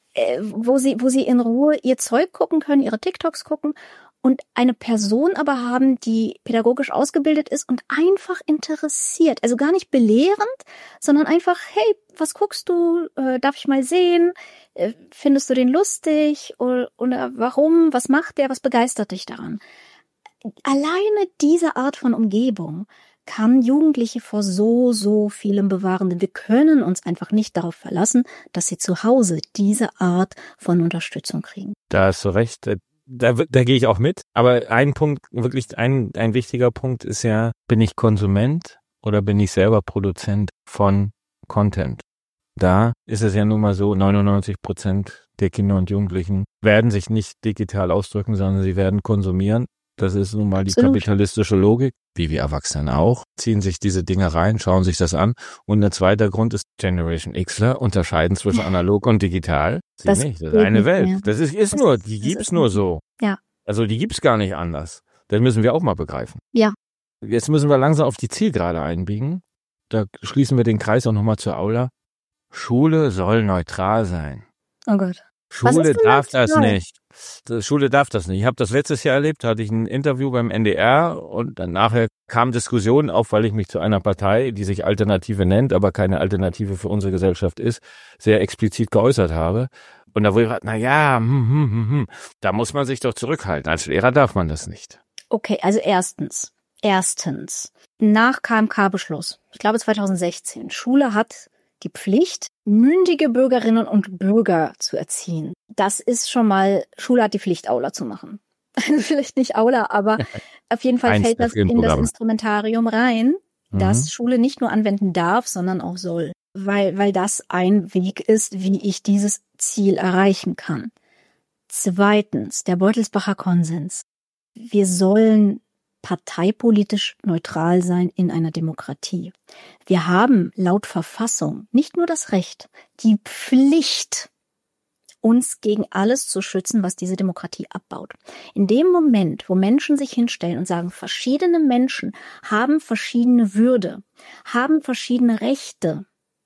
wo sie in Ruhe ihr Zeug gucken können, ihre TikToks gucken und eine Person aber haben, die pädagogisch ausgebildet ist und einfach interessiert. Also gar nicht belehrend, sondern einfach, hey, was guckst du? Darf ich mal sehen? Findest du den lustig? Oder warum? Was macht der? Was begeistert dich daran? Alleine diese Art von Umgebung kann Jugendliche vor so vielem bewahren. Denn wir können uns einfach nicht darauf verlassen, dass sie zu Hause diese Art von Unterstützung kriegen. Da hast du recht. Da gehe ich auch mit. Aber ein Punkt, wirklich ein wichtiger Punkt ist ja, bin ich Konsument oder bin ich selber Produzent von Content? Da ist es ja nun mal so, 99% der Kinder und Jugendlichen werden sich nicht digital ausdrücken, sondern sie werden konsumieren. Das ist nun mal die kapitalistische Logik, wie wir Erwachsenen auch, ziehen sich diese Dinge rein, schauen sich das an. Und der zweite Grund ist, Generation Xler unterscheiden zwischen analog und digital. Das ist eine Welt. Mehr. Das ist nur, die gibt's nur so. Ja. Also die gibt's gar nicht anders. Das müssen wir auch mal begreifen. Ja. Jetzt müssen wir langsam auf die Zielgerade einbiegen. Da schließen wir den Kreis auch nochmal zur Aula. Schule soll neutral sein. Oh Gott. Schule darf das nicht. Schule darf das nicht. Ich habe das letztes Jahr erlebt, hatte ich ein Interview beim NDR und dann nachher kamen Diskussionen auf, weil ich mich zu einer Partei, die sich Alternative nennt, aber keine Alternative für unsere Gesellschaft ist, sehr explizit geäußert habe. Und da wurde ich gesagt, da muss man sich doch zurückhalten. Als Lehrer darf man das nicht. Okay, also erstens, nach KMK-Beschluss, ich glaube 2016, Schule hat die Pflicht, mündige Bürgerinnen und Bürger zu erziehen. Das ist schon mal, Schule hat die Pflicht, Aula zu machen. Also vielleicht nicht Aula, aber auf jeden Fall fällt das in das Instrumentarium rein, dass Schule nicht nur anwenden darf, sondern auch soll. Weil das ein Weg ist, wie ich dieses Ziel erreichen kann. Zweitens, der Beutelsbacher Konsens. Wir sollen parteipolitisch neutral sein in einer Demokratie. Wir haben laut Verfassung nicht nur das Recht, die Pflicht, uns gegen alles zu schützen, was diese Demokratie abbaut. In dem Moment, wo Menschen sich hinstellen und sagen, verschiedene Menschen haben verschiedene Würde, haben verschiedene Rechte,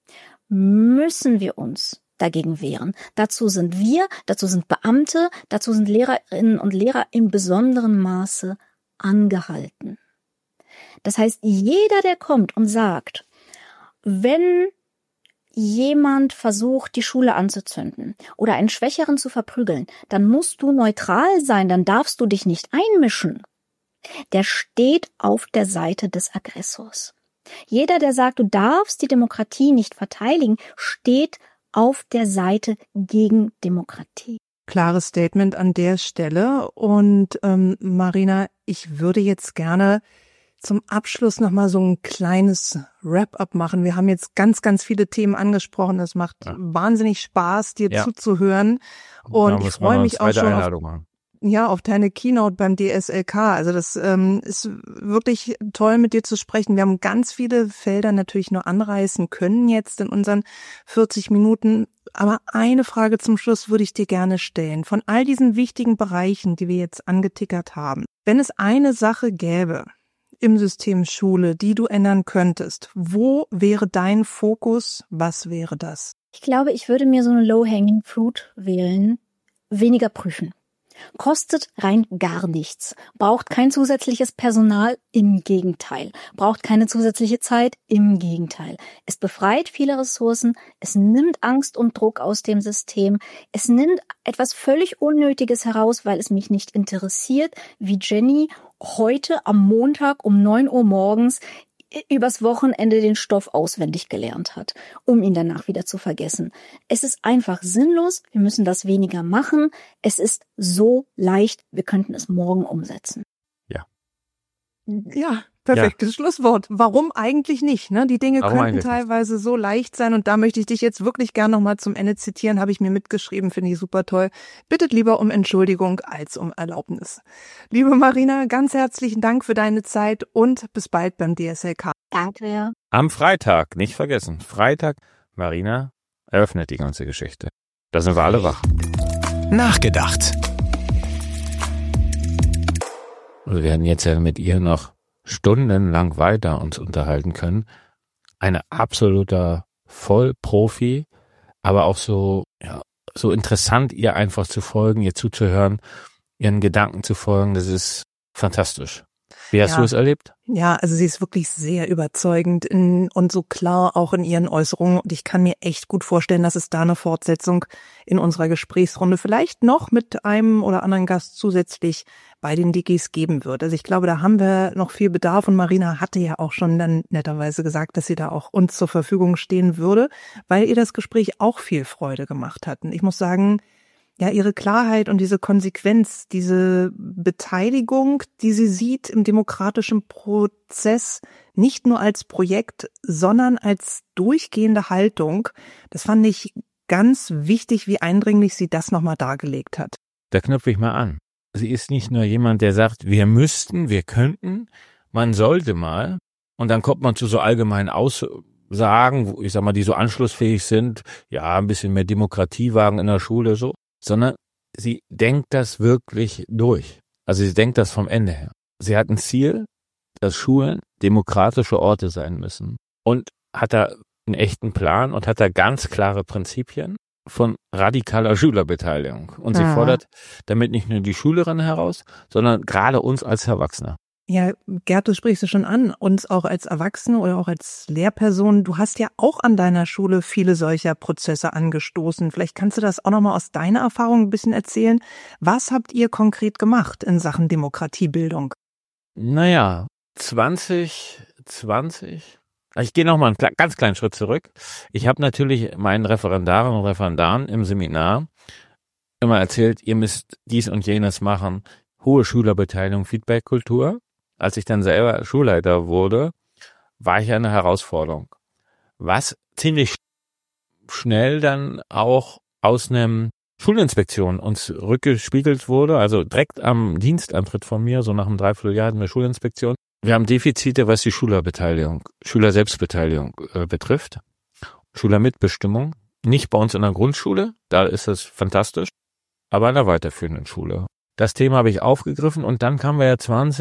müssen wir uns dagegen wehren. Dazu sind Beamte, dazu sind Lehrerinnen und Lehrer im besonderen Maße angehalten. Das heißt, jeder, der kommt und sagt, wenn jemand versucht, die Schule anzuzünden oder einen Schwächeren zu verprügeln, dann musst du neutral sein, dann darfst du dich nicht einmischen. Der steht auf der Seite des Aggressors. Jeder, der sagt, du darfst die Demokratie nicht verteidigen, steht auf der Seite gegen Demokratie. Klares Statement an der Stelle. Und Marina, ich würde jetzt gerne zum Abschluss nochmal so ein kleines Wrap-up machen. Wir haben jetzt ganz viele Themen angesprochen. Es macht wahnsinnig Spaß, dir zuzuhören. Und ich freue mich auch schon auf deine Keynote beim DSLK. Also das ist wirklich toll, mit dir zu sprechen. Wir haben ganz viele Felder natürlich nur anreißen können jetzt in unseren 40 Minuten. Aber eine Frage zum Schluss würde ich dir gerne stellen. Von all diesen wichtigen Bereichen, die wir jetzt angetickert haben, wenn es eine Sache gäbe im System Schule, die du ändern könntest, wo wäre dein Fokus? Was wäre das? Ich glaube, ich würde mir so eine Low-Hanging Fruit wählen. Weniger prüfen. Kostet rein gar nichts. Braucht kein zusätzliches Personal, im Gegenteil. Braucht keine zusätzliche Zeit, im Gegenteil. Es befreit viele Ressourcen, es nimmt Angst und Druck aus dem System, es nimmt etwas völlig Unnötiges heraus, weil es mich nicht interessiert, wie Jenny heute am Montag um 9 Uhr morgens übers Wochenende den Stoff auswendig gelernt hat, um ihn danach wieder zu vergessen. Es ist einfach sinnlos, wir müssen das weniger machen. Es ist so leicht, wir könnten es morgen umsetzen. Ja, perfektes Schlusswort. Warum eigentlich nicht? Ne? Die Dinge könnten teilweise so leicht sein und da möchte ich dich jetzt wirklich gern nochmal zum Ende zitieren, habe ich mir mitgeschrieben, finde ich super toll. Bittet lieber um Entschuldigung als um Erlaubnis. Liebe Marina, ganz herzlichen Dank für deine Zeit und bis bald beim DSLK. Danke. Am Freitag, nicht vergessen, Freitag, Marina eröffnet die ganze Geschichte. Da sind wir alle wach. Nachgedacht. Wir werden jetzt ja mit ihr noch stundenlang weiter uns unterhalten können. Eine absoluter Vollprofi, aber auch so interessant, ihr einfach zu folgen, ihr zuzuhören, ihren Gedanken zu folgen. Das ist fantastisch. Wie hast du es erlebt? Ja, also sie ist wirklich sehr überzeugend und so klar auch in ihren Äußerungen. Und ich kann mir echt gut vorstellen, dass es da eine Fortsetzung in unserer Gesprächsrunde vielleicht noch mit einem oder anderen Gast zusätzlich bei den Dickies geben wird. Also ich glaube, da haben wir noch viel Bedarf. Und Marina hatte ja auch schon dann netterweise gesagt, dass sie da auch uns zur Verfügung stehen würde, weil ihr das Gespräch auch viel Freude gemacht hat. Und ich muss sagen, ja, ihre Klarheit und diese Konsequenz, diese Beteiligung, die sie sieht im demokratischen Prozess, nicht nur als Projekt, sondern als durchgehende Haltung, das fand ich ganz wichtig, wie eindringlich sie das nochmal dargelegt hat. Da knüpfe ich mal an. Sie ist nicht nur jemand, der sagt, wir müssten, wir könnten, man sollte mal, und dann kommt man zu so allgemeinen Aussagen, wo ich sag mal, die so anschlussfähig sind, ja, ein bisschen mehr Demokratie wagen in der Schule, so. Sondern sie denkt das wirklich durch. Also sie denkt das vom Ende her. Sie hat ein Ziel, dass Schulen demokratische Orte sein müssen und hat da einen echten Plan und hat da ganz klare Prinzipien von radikaler Schülerbeteiligung. Und sie fordert damit nicht nur die Schülerinnen heraus, sondern gerade uns als Erwachsene. Ja, Gerd, du sprichst es schon an, uns auch als Erwachsene oder auch als Lehrperson. Du hast ja auch an deiner Schule viele solcher Prozesse angestoßen. Vielleicht kannst du das auch nochmal aus deiner Erfahrung ein bisschen erzählen. Was habt ihr konkret gemacht in Sachen Demokratiebildung? Naja, 2020, ich gehe nochmal einen ganz kleinen Schritt zurück. Ich habe natürlich meinen Referendarinnen und Referendaren im Seminar immer erzählt, ihr müsst dies und jenes machen, hohe Schülerbeteiligung, Feedback-Kultur. Als ich dann selber Schulleiter wurde, war ich eine Herausforderung. Was ziemlich schnell dann auch aus einem Schulinspektion uns rückgespiegelt wurde, also direkt am Dienstantritt von mir, so nach einem Dreivierteljahr hatten wir Schulinspektion. Wir haben Defizite, was die Schülerbeteiligung, Schülerselbstbeteiligung betrifft, Schülermitbestimmung. Nicht bei uns in der Grundschule, da ist es fantastisch, aber in der weiterführenden Schule. Das Thema habe ich aufgegriffen und dann kamen wir ja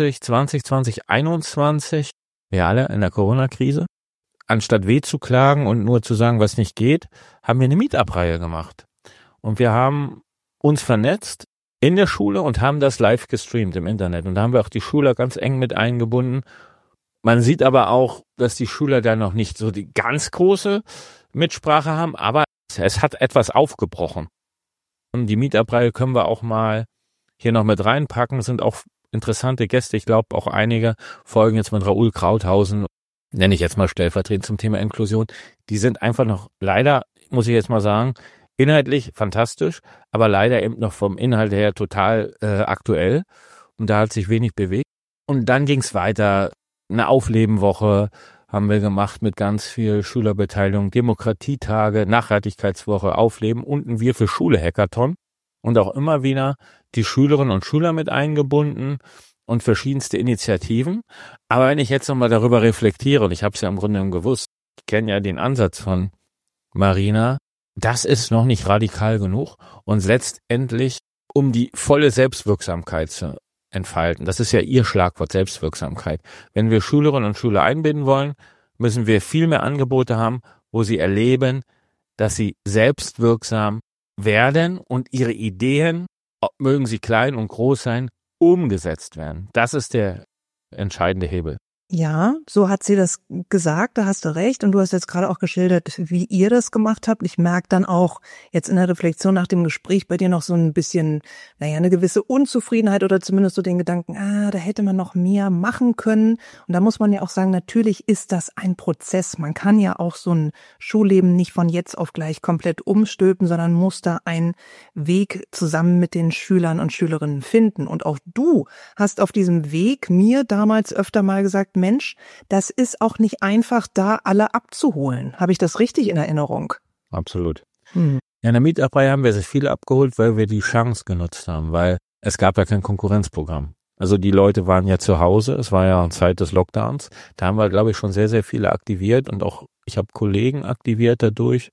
2021, wir alle in der Corona-Krise. Anstatt weh zu klagen und nur zu sagen, was nicht geht, haben wir eine Meetup-Reihe gemacht. Und wir haben uns vernetzt in der Schule und haben das live gestreamt im Internet. Und da haben wir auch die Schüler ganz eng mit eingebunden. Man sieht aber auch, dass die Schüler da noch nicht so die ganz große Mitsprache haben, aber es hat etwas aufgebrochen. Und die Meetup-Reihe können wir auch mal hier noch mit reinpacken, sind auch interessante Gäste. Ich glaube, auch einige folgen jetzt mit Raoul Krauthausen, nenne ich jetzt mal stellvertretend zum Thema Inklusion. Die sind einfach noch leider, muss ich jetzt mal sagen, inhaltlich fantastisch, aber leider eben noch vom Inhalt her total aktuell. Und da hat sich wenig bewegt. Und dann ging es weiter. Eine Auflebenwoche haben wir gemacht mit ganz viel Schülerbeteiligung, Demokratietage, Nachhaltigkeitswoche, Aufleben und ein Wir für Schule Hackathon. Und auch immer wieder die Schülerinnen und Schüler mit eingebunden und verschiedenste Initiativen. Aber wenn ich jetzt nochmal darüber reflektiere, und ich habe es ja im Grunde gewusst, ich kenne ja den Ansatz von Marina, das ist noch nicht radikal genug und letztendlich, um die volle Selbstwirksamkeit zu entfalten. Das ist ja ihr Schlagwort, Selbstwirksamkeit. Wenn wir Schülerinnen und Schüler einbinden wollen, müssen wir viel mehr Angebote haben, wo sie erleben, dass sie selbstwirksam werden und ihre Ideen, mögen sie klein und groß sein, umgesetzt werden. Das ist der entscheidende Hebel. Ja, so hat sie das gesagt, da hast du recht. Und du hast jetzt gerade auch geschildert, wie ihr das gemacht habt. Ich merke dann auch jetzt in der Reflexion nach dem Gespräch bei dir noch so ein bisschen, eine gewisse Unzufriedenheit oder zumindest so den Gedanken, da hätte man noch mehr machen können. Und da muss man ja auch sagen, natürlich ist das ein Prozess. Man kann ja auch so ein Schulleben nicht von jetzt auf gleich komplett umstülpen, sondern muss da einen Weg zusammen mit den Schülern und Schülerinnen finden. Und auch du hast auf diesem Weg mir damals öfter mal gesagt, Mensch, das ist auch nicht einfach, da alle abzuholen. Habe ich das richtig in Erinnerung? Absolut. Ja, in der Meetup-Reihe haben wir sehr viele abgeholt, weil wir die Chance genutzt haben, weil es gab ja kein Konkurrenzprogramm. Also die Leute waren ja zu Hause, es war ja Zeit des Lockdowns. Da haben wir, glaube ich, schon sehr, sehr viele aktiviert und auch ich habe Kollegen aktiviert dadurch,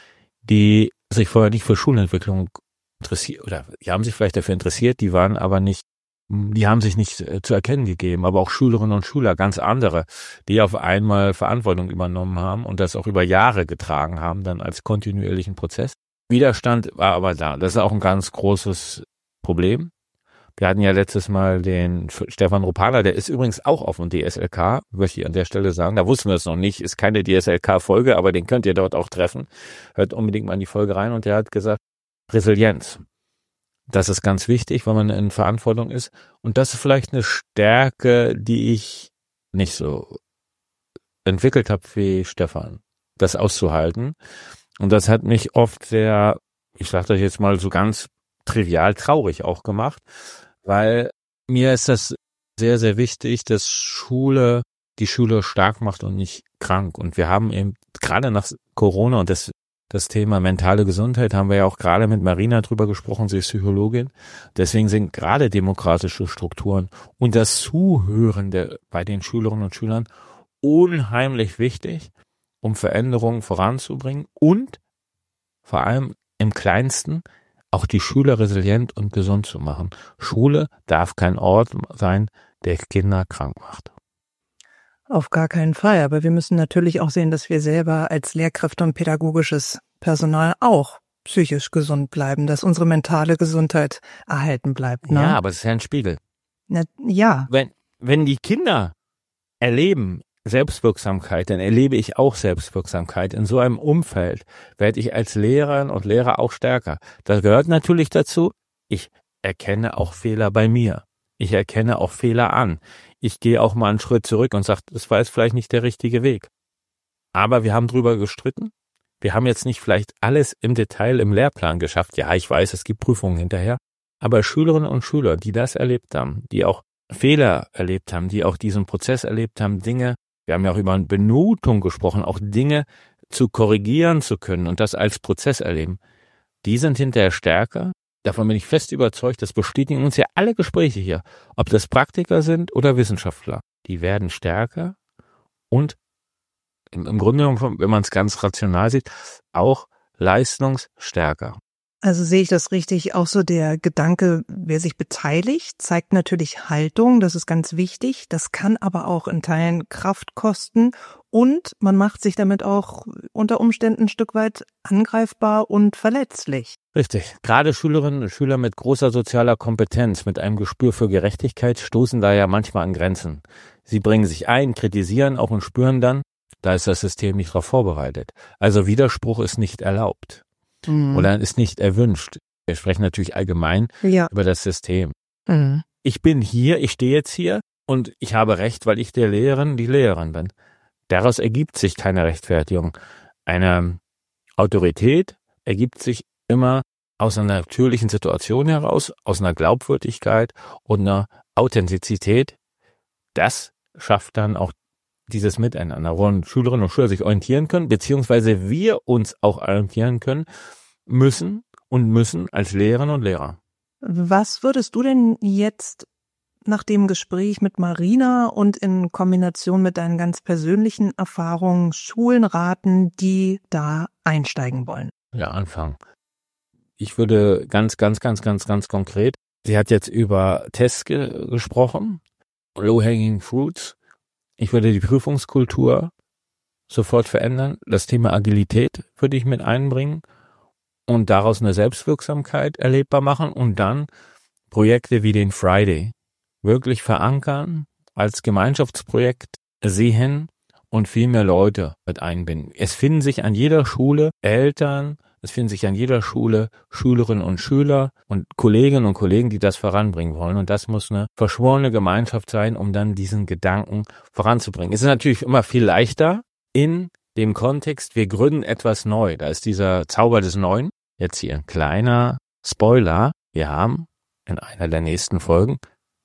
die sich vorher nicht für Schulentwicklung interessiert oder die haben sich vielleicht dafür interessiert, die waren aber nicht, die haben sich nicht zu erkennen gegeben, aber auch Schülerinnen und Schüler, ganz andere, die auf einmal Verantwortung übernommen haben und das auch über Jahre getragen haben, dann als kontinuierlichen Prozess. Widerstand war aber da. Das ist auch ein ganz großes Problem. Wir hatten ja letztes Mal den Stefan Rupala, der ist übrigens auch auf dem DSLK, möchte ich an der Stelle sagen. Da wussten wir es noch nicht, ist keine DSLK-Folge, aber den könnt ihr dort auch treffen. Hört unbedingt mal in die Folge rein. Und der hat gesagt, Resilienz. Das ist ganz wichtig, wenn man in Verantwortung ist. Und das ist vielleicht eine Stärke, die ich nicht so entwickelt habe wie Stefan, das auszuhalten. Und das hat mich oft sehr, ich sage das jetzt mal so ganz trivial, traurig auch gemacht, weil mir ist das sehr, sehr wichtig, dass Schule die Schüler stark macht und nicht krank. Und wir haben eben gerade nach Corona und das Thema mentale Gesundheit haben wir ja auch gerade mit Marina drüber gesprochen, sie ist Psychologin. Deswegen sind gerade demokratische Strukturen und das Zuhören bei den Schülerinnen und Schülern unheimlich wichtig, um Veränderungen voranzubringen und vor allem im Kleinsten auch die Schüler resilient und gesund zu machen. Schule darf kein Ort sein, der Kinder krank macht. Auf gar keinen Fall. Aber wir müssen natürlich auch sehen, dass wir selber als Lehrkräfte und pädagogisches Personal auch psychisch gesund bleiben, dass unsere mentale Gesundheit erhalten bleibt. Ne? Ja, aber es ist ja ein Spiegel. Ja. Wenn die Kinder erleben Selbstwirksamkeit, dann erlebe ich auch Selbstwirksamkeit. In so einem Umfeld werde ich als Lehrerin und Lehrer auch stärker. Das gehört natürlich dazu, ich erkenne auch Fehler bei mir. Ich erkenne auch Fehler an. Ich gehe auch mal einen Schritt zurück und sage, das war jetzt vielleicht nicht der richtige Weg. Aber wir haben drüber gestritten. Wir haben jetzt nicht vielleicht alles im Detail im Lehrplan geschafft. Ja, ich weiß, es gibt Prüfungen hinterher. Aber Schülerinnen und Schüler, die das erlebt haben, die auch Fehler erlebt haben, die auch diesen Prozess erlebt haben, Dinge, wir haben ja auch über Benotung gesprochen, auch Dinge zu korrigieren zu können und das als Prozess erleben, die sind hinterher stärker. Davon bin ich fest überzeugt, das bestätigen uns ja alle Gespräche hier, ob das Praktiker sind oder Wissenschaftler. Die werden stärker und im Grunde genommen, wenn man es ganz rational sieht, auch leistungsstärker. Also sehe ich das richtig, auch so der Gedanke, wer sich beteiligt, zeigt natürlich Haltung, das ist ganz wichtig, das kann aber auch in Teilen Kraft kosten und man macht sich damit auch unter Umständen ein Stück weit angreifbar und verletzlich. Richtig. Gerade Schülerinnen und Schüler mit großer sozialer Kompetenz, mit einem Gespür für Gerechtigkeit stoßen da ja manchmal an Grenzen. Sie bringen sich ein, kritisieren auch und spüren dann, da ist das System nicht darauf vorbereitet. Also Widerspruch ist nicht erlaubt. Oder ist nicht erwünscht. Wir sprechen natürlich allgemein über das System. Mhm. Ich bin hier, ich stehe jetzt hier und ich habe Recht, weil ich die Lehrerin bin. Daraus ergibt sich keine Rechtfertigung. Eine Autorität ergibt sich immer aus einer natürlichen Situation heraus, aus einer Glaubwürdigkeit und einer Authentizität. Das schafft dann auch dieses Miteinander, wo Schülerinnen und Schüler sich orientieren können, beziehungsweise wir uns auch orientieren können, müssen als Lehrerinnen und Lehrer. Was würdest du denn jetzt nach dem Gespräch mit Marina und in Kombination mit deinen ganz persönlichen Erfahrungen Schulen raten, die da einsteigen wollen? Ja, anfangen. Ich würde ganz konkret, sie hat jetzt über Tests gesprochen, Low-Hanging Fruits. Ich würde die Prüfungskultur sofort verändern. Das Thema Agilität würde ich mit einbringen und daraus eine Selbstwirksamkeit erlebbar machen und dann Projekte wie den Friday wirklich verankern, als Gemeinschaftsprojekt sehen und viel mehr Leute mit einbinden. Es finden sich an jeder Schule Eltern, es finden sich an jeder Schule Schülerinnen und Schüler und Kolleginnen und Kollegen, die das voranbringen wollen. Und das muss eine verschworene Gemeinschaft sein, um dann diesen Gedanken voranzubringen. Es ist natürlich immer viel leichter in dem Kontext, wir gründen etwas neu. Da ist dieser Zauber des Neuen. Jetzt hier ein kleiner Spoiler. Wir haben in einer der nächsten Folgen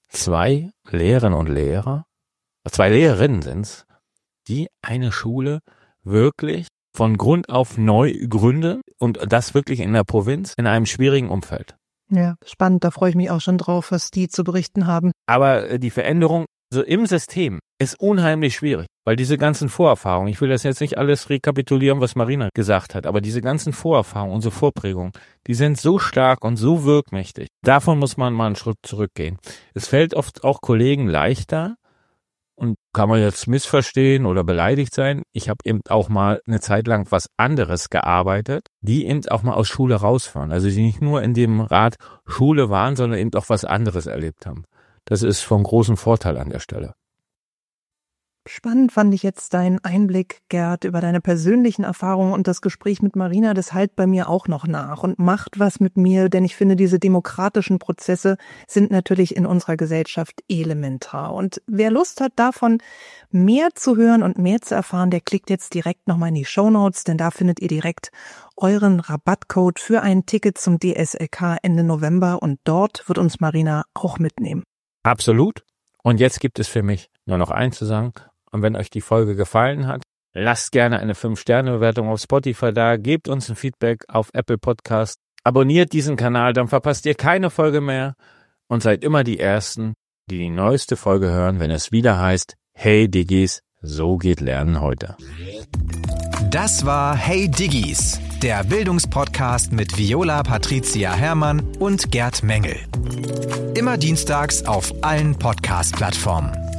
2 Lehrerinnen und Lehrer, 2 Lehrerinnen sind's, die eine Schule wirklich von Grund auf neu gründen und das wirklich in der Provinz, in einem schwierigen Umfeld. Ja, spannend, da freue ich mich auch schon drauf, was die zu berichten haben. Aber die Veränderung so im System ist unheimlich schwierig, weil diese ganzen Vorerfahrungen, ich will das jetzt nicht alles rekapitulieren, was Marina gesagt hat, aber diese ganzen Vorerfahrungen, unsere Vorprägungen, die sind so stark und so wirkmächtig. Davon muss man mal einen Schritt zurückgehen. Es fällt oft auch Kollegen leichter, und kann man jetzt missverstehen oder beleidigt sein. Ich habe eben auch mal eine Zeit lang was anderes gearbeitet, die eben auch mal aus Schule rausfahren. Also die nicht nur in dem Rat Schule waren, sondern eben auch was anderes erlebt haben. Das ist von großem Vorteil an der Stelle. Spannend fand ich jetzt deinen Einblick, Gerd, über deine persönlichen Erfahrungen und das Gespräch mit Marina. Das hallt bei mir auch noch nach und macht was mit mir, denn ich finde, diese demokratischen Prozesse sind natürlich in unserer Gesellschaft elementar. Und wer Lust hat, davon mehr zu hören und mehr zu erfahren, der klickt jetzt direkt nochmal in die Shownotes, denn da findet ihr direkt euren Rabattcode für ein Ticket zum DSLK Ende November und dort wird uns Marina auch mitnehmen. Absolut. Und jetzt gibt es für mich nur noch eins zu sagen. Und wenn euch die Folge gefallen hat, lasst gerne eine 5-Sterne-Bewertung auf Spotify da, gebt uns ein Feedback auf Apple Podcast, abonniert diesen Kanal, dann verpasst ihr keine Folge mehr und seid immer die Ersten, die die neueste Folge hören, wenn es wieder heißt, Hey Diggis, so geht Lernen heute. Das war Hey Diggis, der Bildungspodcast mit Viola Patricia Herrmann und Gerd Mengel. Immer dienstags auf allen Podcast-Plattformen.